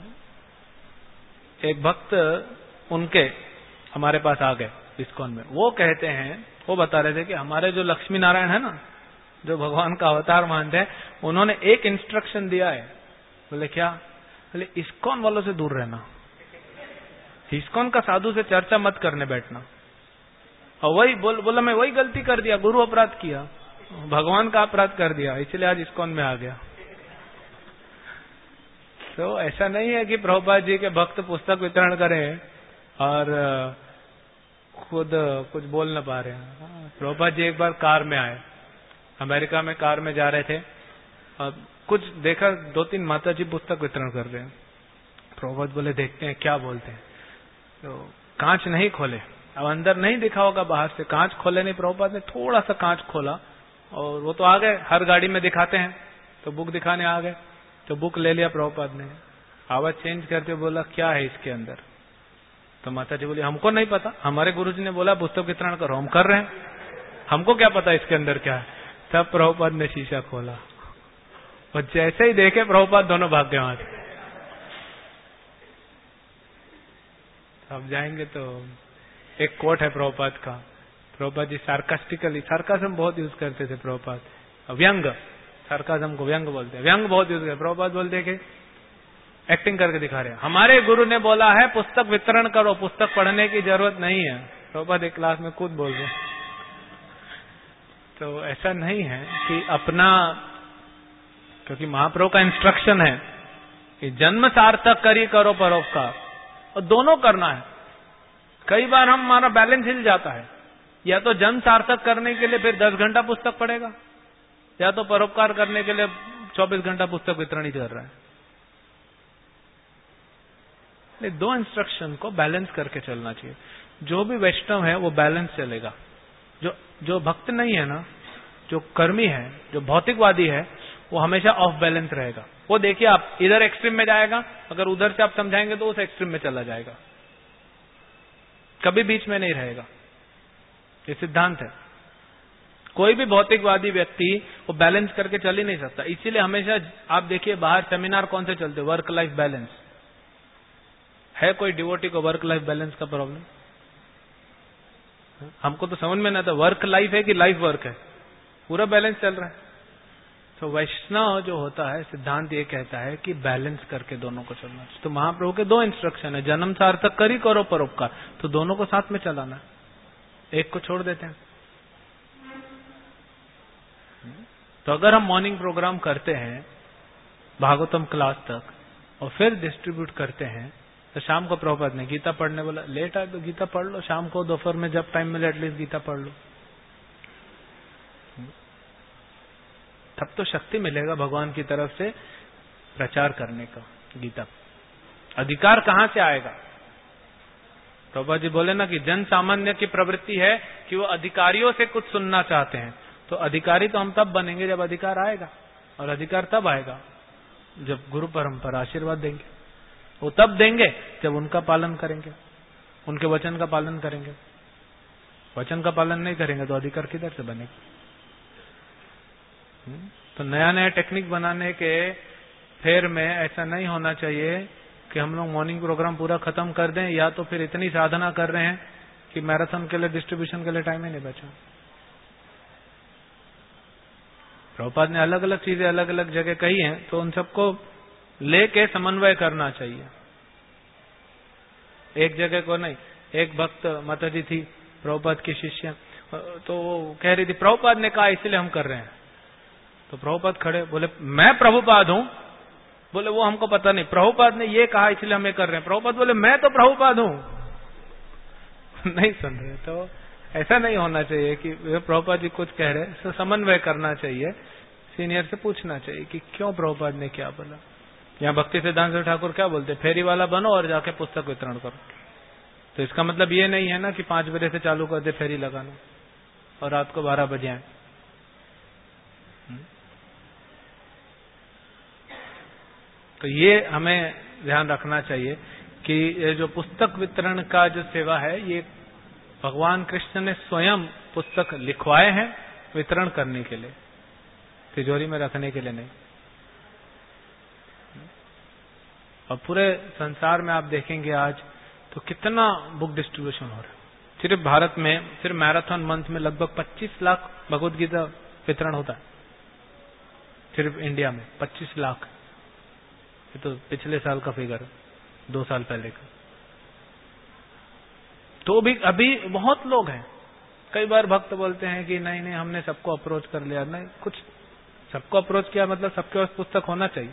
एक भक्त उनके हमारे पास आ गए इस्कॉन में, वो कहते हैं, वो बता रहे थे कि हमारे जो लक्ष्मी नारायण है ना, जो भगवान का अवतार मानते हैं, उन्होंने एक इंस्ट्रक्शन दिया है। बोले क्या? बोले इस्कॉन वालों से दूर रहना, इस्कॉन का साधु से चर्चा मत करने बैठना। और वही बोल बोला मैं वही गलती कर दिया, गुरु अपराध किया, भगवान का अपराध कर दिया, इसलिए आज इस्कॉन में आ गया। तो ऐसा नहीं है कि प्रभुपाद जी के भक्त पुस्तक वितरण करें और खुद कुछ बोल न पा रहे हैं। प्रभुपाद जी एक बार कार में आए, अमेरिका में कार में जा रहे थे, और कुछ देखा दो तीन माता जी पुस्तक वितरण कर रहे हैं। प्रभुपाद बोले देखते हैं क्या बोलते हैं। तो कांच नहीं खोले, अब अंदर नहीं दिखा होगा बाहर से, कांच खोले नहीं, प्रभुपाद ने थोड़ा सा कांच खोला और वो तो आ गए, हर गाड़ी में दिखाते हैं, तो बुक दिखाने आ गए। तो बुक ले लिया प्रभुपाद ने, आवाज चेंज करके बोला क्या है इसके अंदर? तो माता जी बोली हमको नहीं पता, हमारे गुरुजी ने बोला पुस्तक वितरण करो, हम कर रहे हैं, हमको क्या पता इसके अंदर क्या है। तब प्रभुपाद ने शीशा खोला और जैसे ही देखे प्रभुपाद दोनों भाग गए वहां से। अब जाएंगे तो एक कोट है प्रभुपाद का, प्रभुपाद जी सार्कास्टिकली, सार्काज्म बहुत यूज करते थे प्रभुपाद, व्यंग, सार्काज्म को व्यंग बोलते हैं, व्यंग बहुत यूज करते। प्रभुपाद बोलते कि एक्टिंग करके दिखा रहे हैं, हमारे गुरु ने बोला है पुस्तक वितरण करो, पुस्तक पढ़ने की जरूरत नहीं है। प्रभुपाद एक क्लास में खुद बोल रहे। तो ऐसा नहीं है कि अपना, क्योंकि महाप्रभु का इंस्ट्रक्शन है कि जन्म सार्थक करी करो परोपकार, और दोनों करना है। कई बार हम हमारा बैलेंस हिल जाता है, या तो जन्म सार्थक करने के लिए फिर दस घंटा पुस्तक पढ़ेगा, या तो परोपकार करने के लिए चौबीस घंटा पुस्तक वितरण ही कर रहा है। दो इंस्ट्रक्शन को बैलेंस करके चलना चाहिए। जो भी वैष्णव है वो बैलेंस चलेगा, जो जो भक्त नहीं है ना, जो कर्मी है, जो भौतिकवादी है, वो हमेशा ऑफ बैलेंस रहेगा। वो देखिए आप इधर एक्सट्रीम में जाएगा, अगर उधर से आप समझाएंगे तो उस एक्सट्रीम में चला जाएगा, कभी बीच में नहीं रहेगा। ये सिद्धांत है। कोई भी भौतिकवादी व्यक्ति वो बैलेंस करके चल ही नहीं सकता। इसीलिए हमेशा आप देखिए बाहर सेमिनार कौन से चलते, वर्क लाइफ बैलेंस। है कोई डिवोटी को वर्क लाइफ बैलेंस का प्रॉब्लम? हमको तो समझ में नहीं आता वर्क लाइफ है कि लाइफ वर्क है, पूरा बैलेंस चल रहा है। तो वैष्णव जो होता है, सिद्धांत ये कहता है कि बैलेंस करके दोनों को चलना चाहिए। तो महाप्रभु के दो इंस्ट्रक्शन है, जन्म सार्थक करी करो परोपकार, तो दोनों को साथ में चलाना है, एक को छोड़ देते हैं। तो अगर हम मॉर्निंग प्रोग्राम करते हैं भागवतम क्लास तक और फिर डिस्ट्रीब्यूट करते हैं, तो शाम को प्रभुपाद ने गीता पढ़ने बोला, लेट आए तो गीता पढ़ लो, शाम को दोपहर में जब टाइम मिले एटलीस्ट गीता पढ़ लो, तब तो शक्ति मिलेगा भगवान की तरफ से प्रचार करने का। गीता अधिकार कहां से आएगा? प्रभुपाद जी बोले ना कि जन सामान्य की प्रवृत्ति है कि वो अधिकारियों से कुछ सुनना चाहते हैं। तो अधिकारी तो हम तब बनेंगे जब अधिकार आएगा, और अधिकार तब आएगा जब गुरु परंपरा आशीर्वाद देंगे। वो तब देंगे जब उनका पालन करेंगे, उनके वचन का पालन करेंगे। वचन का पालन नहीं करेंगे तो अधिकार किधर से बनेगा? तो नया नया टेक्निक बनाने के फेर में ऐसा नहीं होना चाहिए कि हम लोग मॉर्निंग प्रोग्राम पूरा खत्म कर दें, या तो फिर इतनी साधना कर रहे हैं कि मैराथन के लिए, डिस्ट्रीब्यूशन के लिए टाइम ही नहीं बचा। प्रभुपाद ने अलग अलग चीजें अलग अलग जगह कही हैं, तो उन सबको लेके समन्वय करना चाहिए, एक जगह को नहीं। एक भक्त माता जी थी प्रभुपाद की शिष्य, तो वो कह रही थी प्रभुपाद ने कहा इसलिए हम कर रहे हैं। तो प्रभुपाद खड़े बोले मैं प्रभुपाद हूं। बोले वो हमको पता नहीं, प्रभुपाद ने ये कहा इसलिए हम ये कर रहे हैं। प्रभुपाद बोले मैं तो प्रभुपाद हूं। नहीं सुन रहे। तो ऐसा नहीं होना चाहिए कि प्रभुपाद जी कुछ कह रहे, तो समन्वय करना चाहिए, सीनियर से पूछना चाहिए कि क्यों प्रभुपाद ने क्या बोला। यहाँ भक्ति सिद्धांत ठाकुर क्या बोलते, फेरी वाला बनो और जाके पुस्तक वितरण करो। तो इसका मतलब ये नहीं है ना कि पांच बजे से चालू कर दे फेरी लगाना और रात को बारह बजे आए। तो ये हमें ध्यान रखना चाहिए कि ये जो पुस्तक वितरण का जो सेवा है, ये भगवान कृष्ण ने स्वयं पुस्तक लिखवाए हैं वितरण करने के लिए, तिजोरी में रखने के लिए नहीं। और पूरे संसार में आप देखेंगे आज तो कितना बुक डिस्ट्रीब्यूशन हो रहा है। सिर्फ भारत में, सिर्फ मैराथन मंथ में लगभग पच्चीस लाख भगवद गीता वितरण होता है, सिर्फ इंडिया में पच्चीस लाख। ये तो पिछले साल का फिगर, दो साल पहले का। तो भी अभी बहुत लोग हैं। कई बार भक्त बोलते हैं कि नहीं नहीं हमने सबको अप्रोच कर लिया। नहीं, कुछ सबको अप्रोच किया मतलब सबके पास पुस्तक होना चाहिए।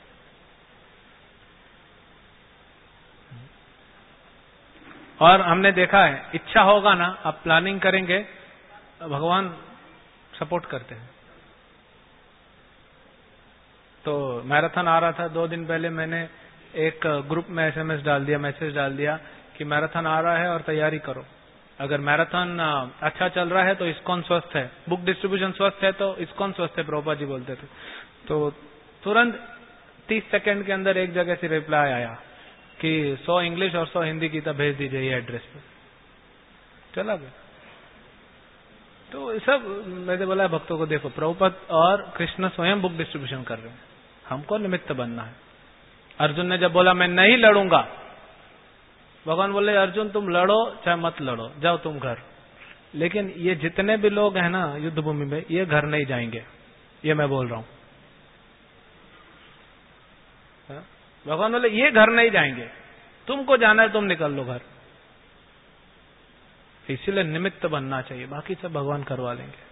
और हमने देखा है, इच्छा होगा ना, आप प्लानिंग करेंगे, भगवान सपोर्ट करते हैं। तो मैराथन आ रहा था, दो दिन पहले मैंने एक ग्रुप में एसएमएस डाल दिया, मैसेज डाल दिया कि मैराथन आ रहा है और तैयारी करो। अगर मैराथन अच्छा चल रहा है तो इस्कॉन स्वस्थ है, बुक डिस्ट्रीब्यूशन स्वस्थ है तो इस्कॉन स्वस्थ है, प्रभुपाद जी बोलते थे। तो तुरंत तीस सेकंड के अंदर एक जगह से रिप्लाई आया कि सौ इंग्लिश और सौ हिंदी गीता भेज दीजिए ये एड्रेस पे। चला गया। तो सब मैंने बोला भक्तों को, देखो प्रभुपाद और कृष्ण स्वयं बुक डिस्ट्रीब्यूशन कर रहे हैं, हमको निमित्त बनना है। अर्जुन ने जब बोला मैं नहीं लड़ूंगा, भगवान बोले अर्जुन तुम लड़ो चाहे मत लड़ो, जाओ तुम घर। लेकिन ये जितने भी लोग हैं ना युद्ध भूमि में, ये घर नहीं जाएंगे, ये मैं बोल रहा हूं। भगवान बोले ये घर नहीं जाएंगे, तुमको जाना है तुम निकल लो घर। इसीलिए निमित्त बनना चाहिए, बाकी सब भगवान करवा लेंगे।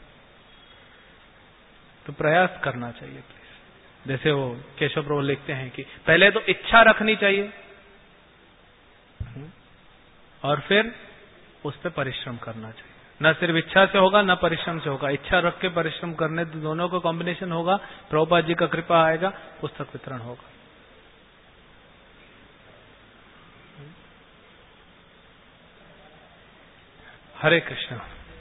तो प्रयास करना चाहिए प्लीज। जैसे वो केशव प्रभु लिखते हैं कि पहले तो इच्छा रखनी चाहिए और फिर उस पर परिश्रम करना चाहिए। न सिर्फ इच्छा से होगा न परिश्रम से होगा, इच्छा रख के परिश्रम करने तो दोनों का कॉम्बिनेशन होगा, प्रभुपाद जी का कृपा आएगा, पुस्तक वितरण होगा। हरे Krishna.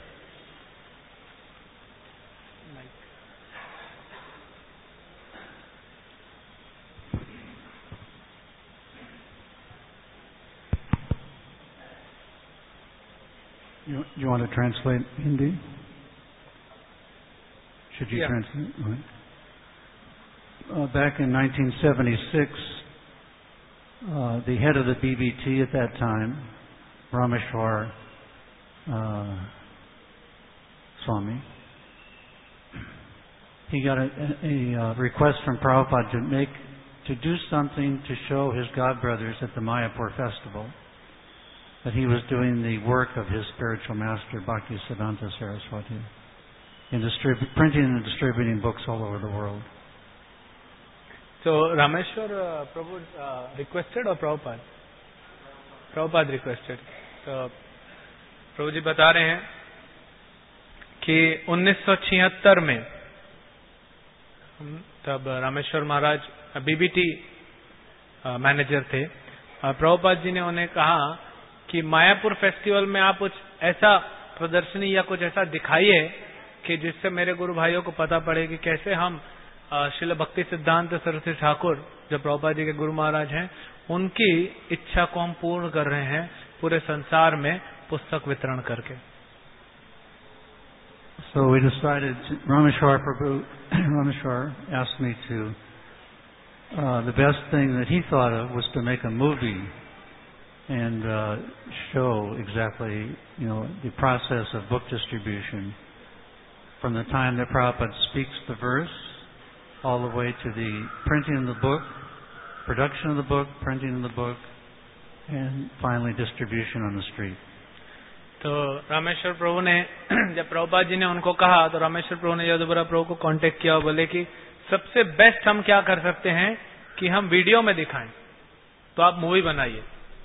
You, you want to translate Hindi? Should you yeah. translate? Right. Uh, back in nineteen seventy-six, uh, the head of the B B T at that time, Rameshwar uh, Swami, he got a, a, a request from Prabhupada to make to do something to show his godbrothers at the Mayapur festival that he was doing the work of his spiritual master, Bhaktisiddhanta Saraswati, in distribu- printing and distributing books all over the world. So, Rameshwar uh, Prabhu uh, requested or Prabhupada? Prabhupada requested. So, प्रभु जी बता रहे हैं कि उन्नीस सौ छिहत्तर में तब रामेश्वर महाराज BBT manager थे। प्रभुपाद जी ने उन्हें कहा कि मायापुर फेस्टिवल में आप कुछ ऐसा प्रदर्शनी या कुछ ऐसा दिखाइए कि जिससे मेरे गुरु भाइयों को पता पड़े कि कैसे हम श्रील भक्ति सिद्धांत सरस्वती ठाकुर जो प्रभुपाद जी के गुरु महाराज हैं, उनकी इच्छा को हम पूर्ण कर रहे हैं पूरे संसार में पुस्तक वितरण करके। So we decided, to, Rameshwar Prabhu, Rameshwar asked me to, uh, the best thing that he thought of was to make a movie and uh, show exactly, you know, the process of book distribution from the time that Prabhupada speaks the verse all the way to the printing of the book, production of the book, printing of the book, and finally distribution on the street. तो रामेश्वर प्रभु ने जब प्रभुपाद जी ने उनको कहा तो रामेश्वर प्रभु ने यदुवरा प्रभु को contact किया और बोले कि सबसे बेस्ट हम क्या कर सकते हैं कि हम वीडियो में दिखाएं, तो आप मूवी बनाइए।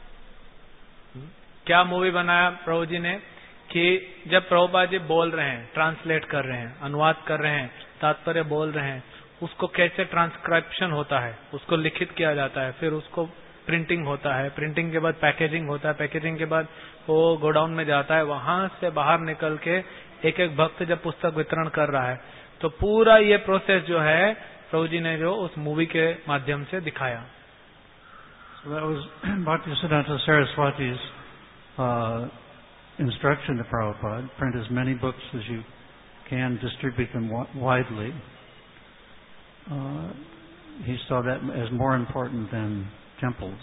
क्या मूवी बनाया प्रभु जी ने कि जब प्रभुपाद जी बोल रहे हैं, ट्रांसलेट कर रहे हैं, अनुवाद कर रहे हैं, तात्पर्य बोल रहे हैं, उसको कैसे ट्रांसक्रिप्शन होता है, उसको लिखित किया जाता है, फिर उसको प्रिंटिंग होता है, प्रिंटिंग के बाद पैकेजिंग होता है, पैकेजिंग के बाद वो गोडाउन में जाता है, वहां से बाहर निकल के एक एक भक्त जब पुस्तक वितरण कर रहा है, तो पूरा ये प्रोसेस जो है प्रभु जी ने जो उस मूवी के माध्यम से दिखाया। So that was Bhaktisiddhanta Saraswati's uh, instruction to Prabhupada: print as many books as you can, distribute them widely. Uh, he saw that as more important than temples.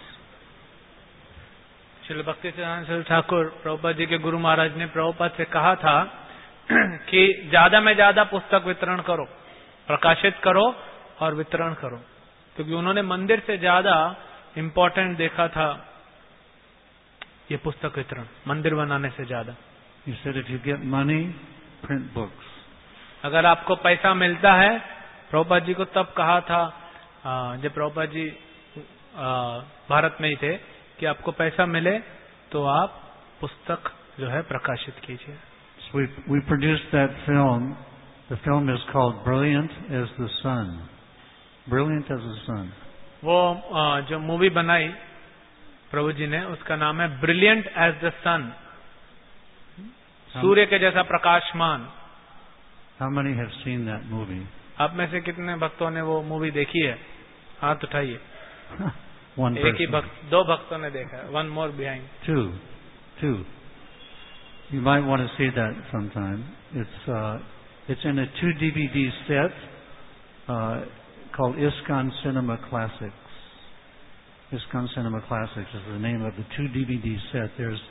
Srila भक्तिसिद्धांत Thakur Prabhupada ji के गुरु महाराज ने प्रभुपाद से कहा था कि ज्यादा में ज्यादा पुस्तक वितरण करो, प्रकाशित करो और वितरण करो, क्योंकि उन्होंने मंदिर से ज्यादा इम्पोर्टेंट देखा था ये पुस्तक वितरण, मंदिर बनाने से ज्यादा। He said, if you get money, print books. अगर आपको पैसा मिलता है, प्रभुपाद जी को तब कहा था जब प्रभुपाद जी भारत में ही थे कि आपको पैसा मिले तो आप पुस्तक जो है प्रकाशित कीजिए। So we we produced that film. The film is called Brilliant as the Sun. Brilliant as the Sun. वो जो मूवी बनाई प्रभु जी ने उसका नाम है ब्रिलियंट एज द सन, सूर्य के जैसा प्रकाशमान। How many have seen that movie? आप में से कितने भक्तों ने वो मूवी देखी है? हाथ उठाइए। One एक ही person. भक्त, दो भक्तों ने देखा है। One more behind. Two, two. You might want to see that sometime. It's uh, it's in a two D V D set uh, called ISKCON Cinema Classics. ISKCON Cinema Classics is the name of the two D V D set. There's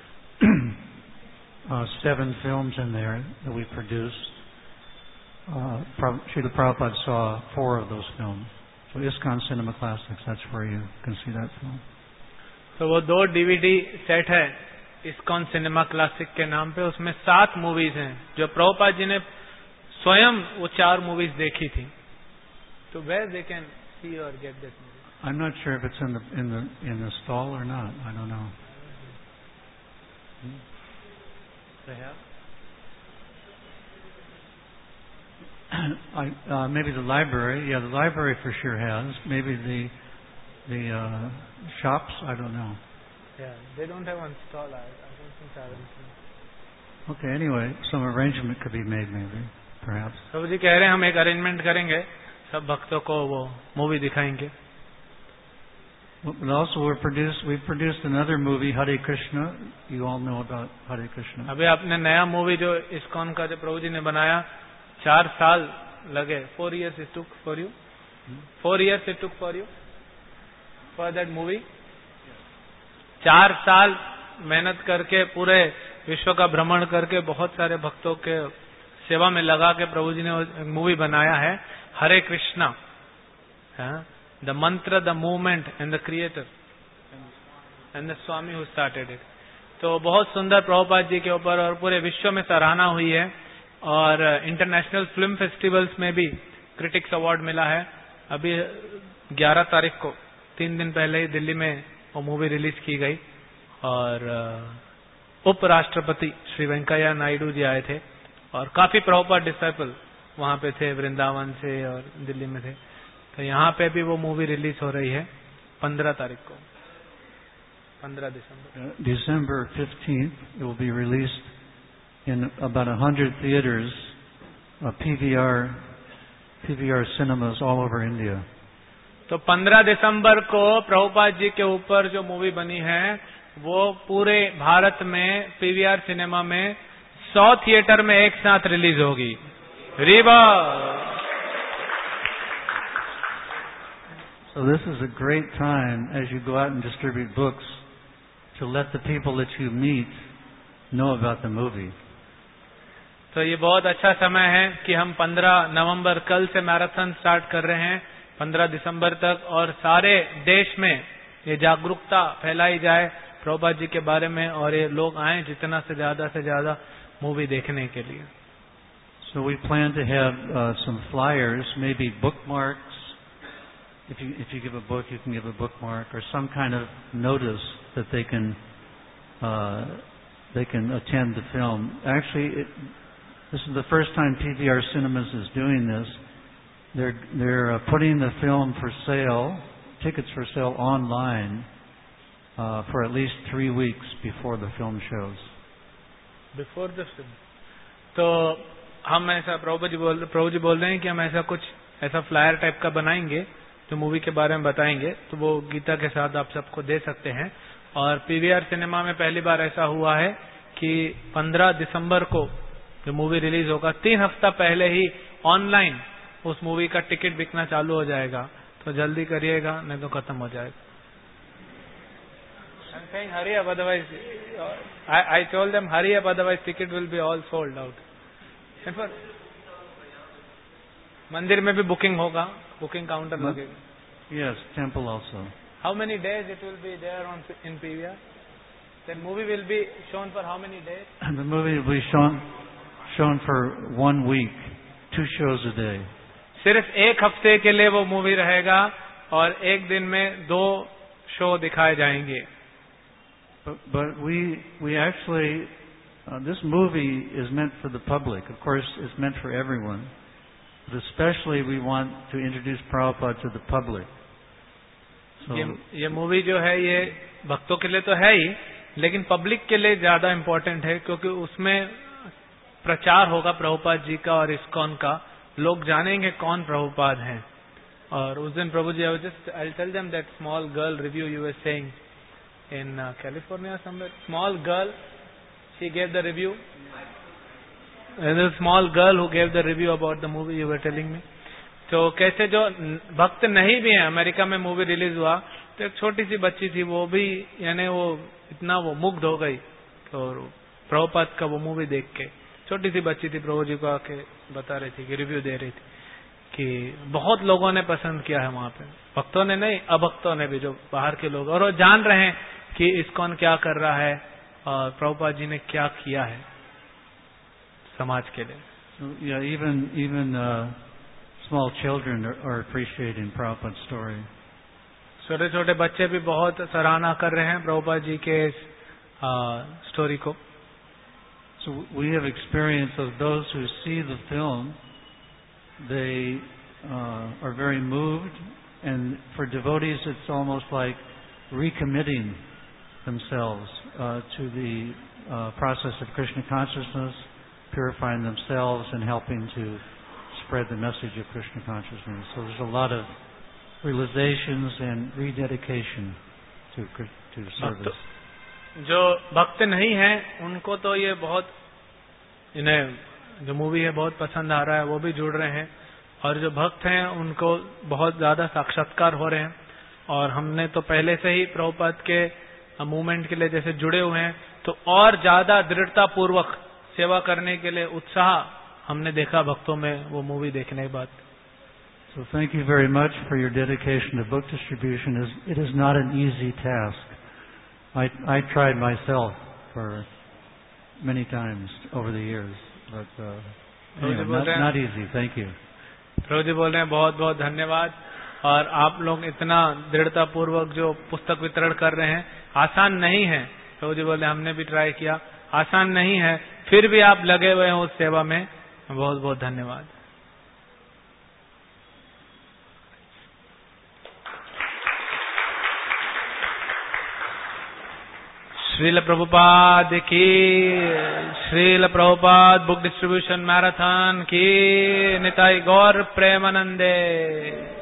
uh, seven films in there that we produced. Uh, Srila Prabhupada saw four of those films. So ISKCON Cinema Classics, that's where you can see that film. तो वो दो DVD set है ISKCON cinema classic के नाम पे, उसमें सात movies हैं जो प्रभुपाद जी ने स्वयं वो चार मूवीज देखी थी। तो where they can see or get this movie? I'm not sure if it's in the in the in the stall or not. I don't know. Hmm? They have? I, uh, maybe the library. Yeah, the library for sure has. Maybe the the uh, shops. I don't know. Yeah, they don't have one stall. I, I don't think I have anything. Okay. Anyway, some arrangement could be made. Maybe, perhaps. प्रभु जी कह रहे हैं हम एक arrangement करेंगे, सब भक्तों को वो मूवी दिखाएंगे। But also we produced we produced another movie, Hare Krishna. You all know about Hare Krishna. अभी आपने नया मूवी जो ISKCON का जो प्रभु जी ने बनाया, चार साल लगे, four years it took for you, four years it took for you for that movie. चार साल मेहनत करके पूरे विश्व का भ्रमण करके बहुत सारे भक्तों के सेवा में लगा के प्रभु जी ने मूवी बनाया है Hare Krishna, the mantra, the movement and the creator and the swami who started it. तो बहुत सुंदर प्रभुपाद जी के ऊपर और पूरे विश्व में सराहना हुई है और इंटरनेशनल फिल्म फेस्टिवल्स में भी क्रिटिक्स अवार्ड मिला है। अभी ग्यारह तारीख को, तीन दिन पहले ही दिल्ली में वो मूवी रिलीज की गई और उपराष्ट्रपति श्री वेंकैया नायडू जी आए थे और काफी प्रभुपाद डिसाइपल वहां पे थे, वृंदावन से और दिल्ली में थे। तो यहाँ पे भी वो मूवी रिलीज हो रही है पंद्रह तारीख को, पंद्रह दिसंबर। December fifteenth, it will be released in about a hundred theaters, uh, P V R, P V R cinemas all over India. तो पंद्रह दिसंबर को प्रभुपाद जी के ऊपर जो मूवी बनी है वो पूरे भारत में पीवीआर सिनेमा में सौ थिएटर में एक साथ रिलीज होगी। Rewa. So this is a great time as you go out and distribute books to let the people that you meet know about the movie. तो ये बहुत अच्छा समय है कि हम पंद्रह नवंबर कल से मैराथन स्टार्ट कर रहे हैं पंद्रह दिसंबर तक, और सारे देश में ये जागरूकता फैलाई जाए प्रभुपाद जी के बारे में, और ये लोग आए जितना से ज्यादा से ज्यादा मूवी देखने के लिए। So we plan to have uh, some flyers, maybe bookmarks. If you if you give a book, you can give a bookmark or some kind of notice that they can uh, they can attend the film. Actually, it, this is the first time P V R Cinemas is doing this. They're they're uh, putting the film for sale, tickets for sale online uh, for at least three weeks before the film shows. Before the film. तो हम ऐसा प्रभु जी बोल प्रभु जी बोल रहे हैं कि हम ऐसा कुछ ऐसा फ्लायर टाइप का बनाएंगे जो मूवी के बारे में बताएंगे, तो वो गीता के साथ आप सबको दे सकते हैं। और पीवीआर सिनेमा में पहली बार ऐसा हुआ है कि पंद्रह दिसंबर को जो मूवी रिलीज होगा तीन हफ्ता पहले ही ऑनलाइन उस मूवी का टिकट बिकना चालू हो जाएगा, तो जल्दी करिएगा नहीं तो खत्म हो जाएगा। I'm saying hurry up, otherwise I, I told them hurry up, otherwise ticket will be all sold out. And for मंदिर में भी बुकिंग होगा, बुकिंग काउंटर लगेगा। Yes, temple also. How many days it will be there on in P V R? The movie will be shown for how many days? The movie will be shown shown for one week, two shows a day. सिर्फ एक हफ्ते के लिए वो movie रहेगा और एक दिन में दो शो दिखाए जाएंगे। But, but we we actually uh, this movie is meant for the public. Of course, it's meant for everyone. But especially we want to introduce Prabhupada to the public. So, ये, ये movie जो है ये भक्तों के लिए तो है ही, लेकिन पब्लिक के लिए ज्यादा इम्पोर्टेंट है क्योंकि उसमें प्रचार होगा प्रभुपाद जी का और इस्कॉन का, लोग जानेंगे कौन प्रभुपाद हैं। और उस दिन Prabhu ji I just I tell them that small girl review you were saying in California somewhere, small girl she gave the review, There's a small girl who gave the review about the movie you were telling me. तो कैसे जो भक्त नहीं भी हैं, America में movie release हुआ तो एक छोटी सी बच्ची थी, वो भी यानी वो इतना वो मुग्ध हो गई और प्रभुपाद का वो मूवी देख के, छोटी सी बच्ची थी, प्रभु जी को आके बता रही थी कि रिव्यू दे रही थी कि बहुत लोगों ने पसंद किया है वहां पे, भक्तों ने नहीं अभक्तों ने भी, जो बाहर के लोग, और वो जान रहे हैं कि इस्कॉन क्या कर रहा है और प्रभुपाद जी ने क्या किया है समाज के लिए। So, yeah, even even uh, small children are, are appreciating Prabhupada's story. छोटे छोटे बच्चे भी बहुत सराहना कर रहे हैं प्रभुपाद जी के स्टोरी को। So we have experience of those who see the film, they uh, are very moved, and for devotees it's almost like recommitting themselves uh, to the uh, process of Krishna consciousness, purifying themselves and helping to spread the message of Krishna consciousness. So there's a lot of realizations and rededication to to service. जो भक्त नहीं हैं उनको तो ये बहुत, इन्हें जो मूवी है बहुत पसंद आ रहा है, वो भी जुड़ रहे हैं, और जो भक्त हैं उनको बहुत ज्यादा साक्षात्कार हो रहे हैं। और हमने तो पहले से ही प्रभुपाद के मूवमेंट के लिए जैसे जुड़े हुए हैं, तो और ज्यादा दृढ़ता पूर्वक सेवा करने के लिए उत्साह हमने देखा भक्तों में वो मूवी देखने के बाद। So thank you very much for your dedication to book distribution. It is not an easy task. I I tried myself for many times over the years, but uh, anyway, not, not easy. Thank you. प्रभु जी बोल रहे हैं बहुत बहुत धन्यवाद, और आप लोग इतना दृढ़ता पूर्वक जो पुस्तक वितरण कर रहे हैं, आसान नहीं है। प्रभु जी बोल रहे हैं हमने भी ट्राई किया, आसान नहीं है, फिर भी आप लगे हुए हैं उस सेवा में, बहुत बहुत धन्यवाद। श्रील प्रभुपाद की, Srila Prabhupada book distribution marathon की, निताई गौर प्रेमानंदे।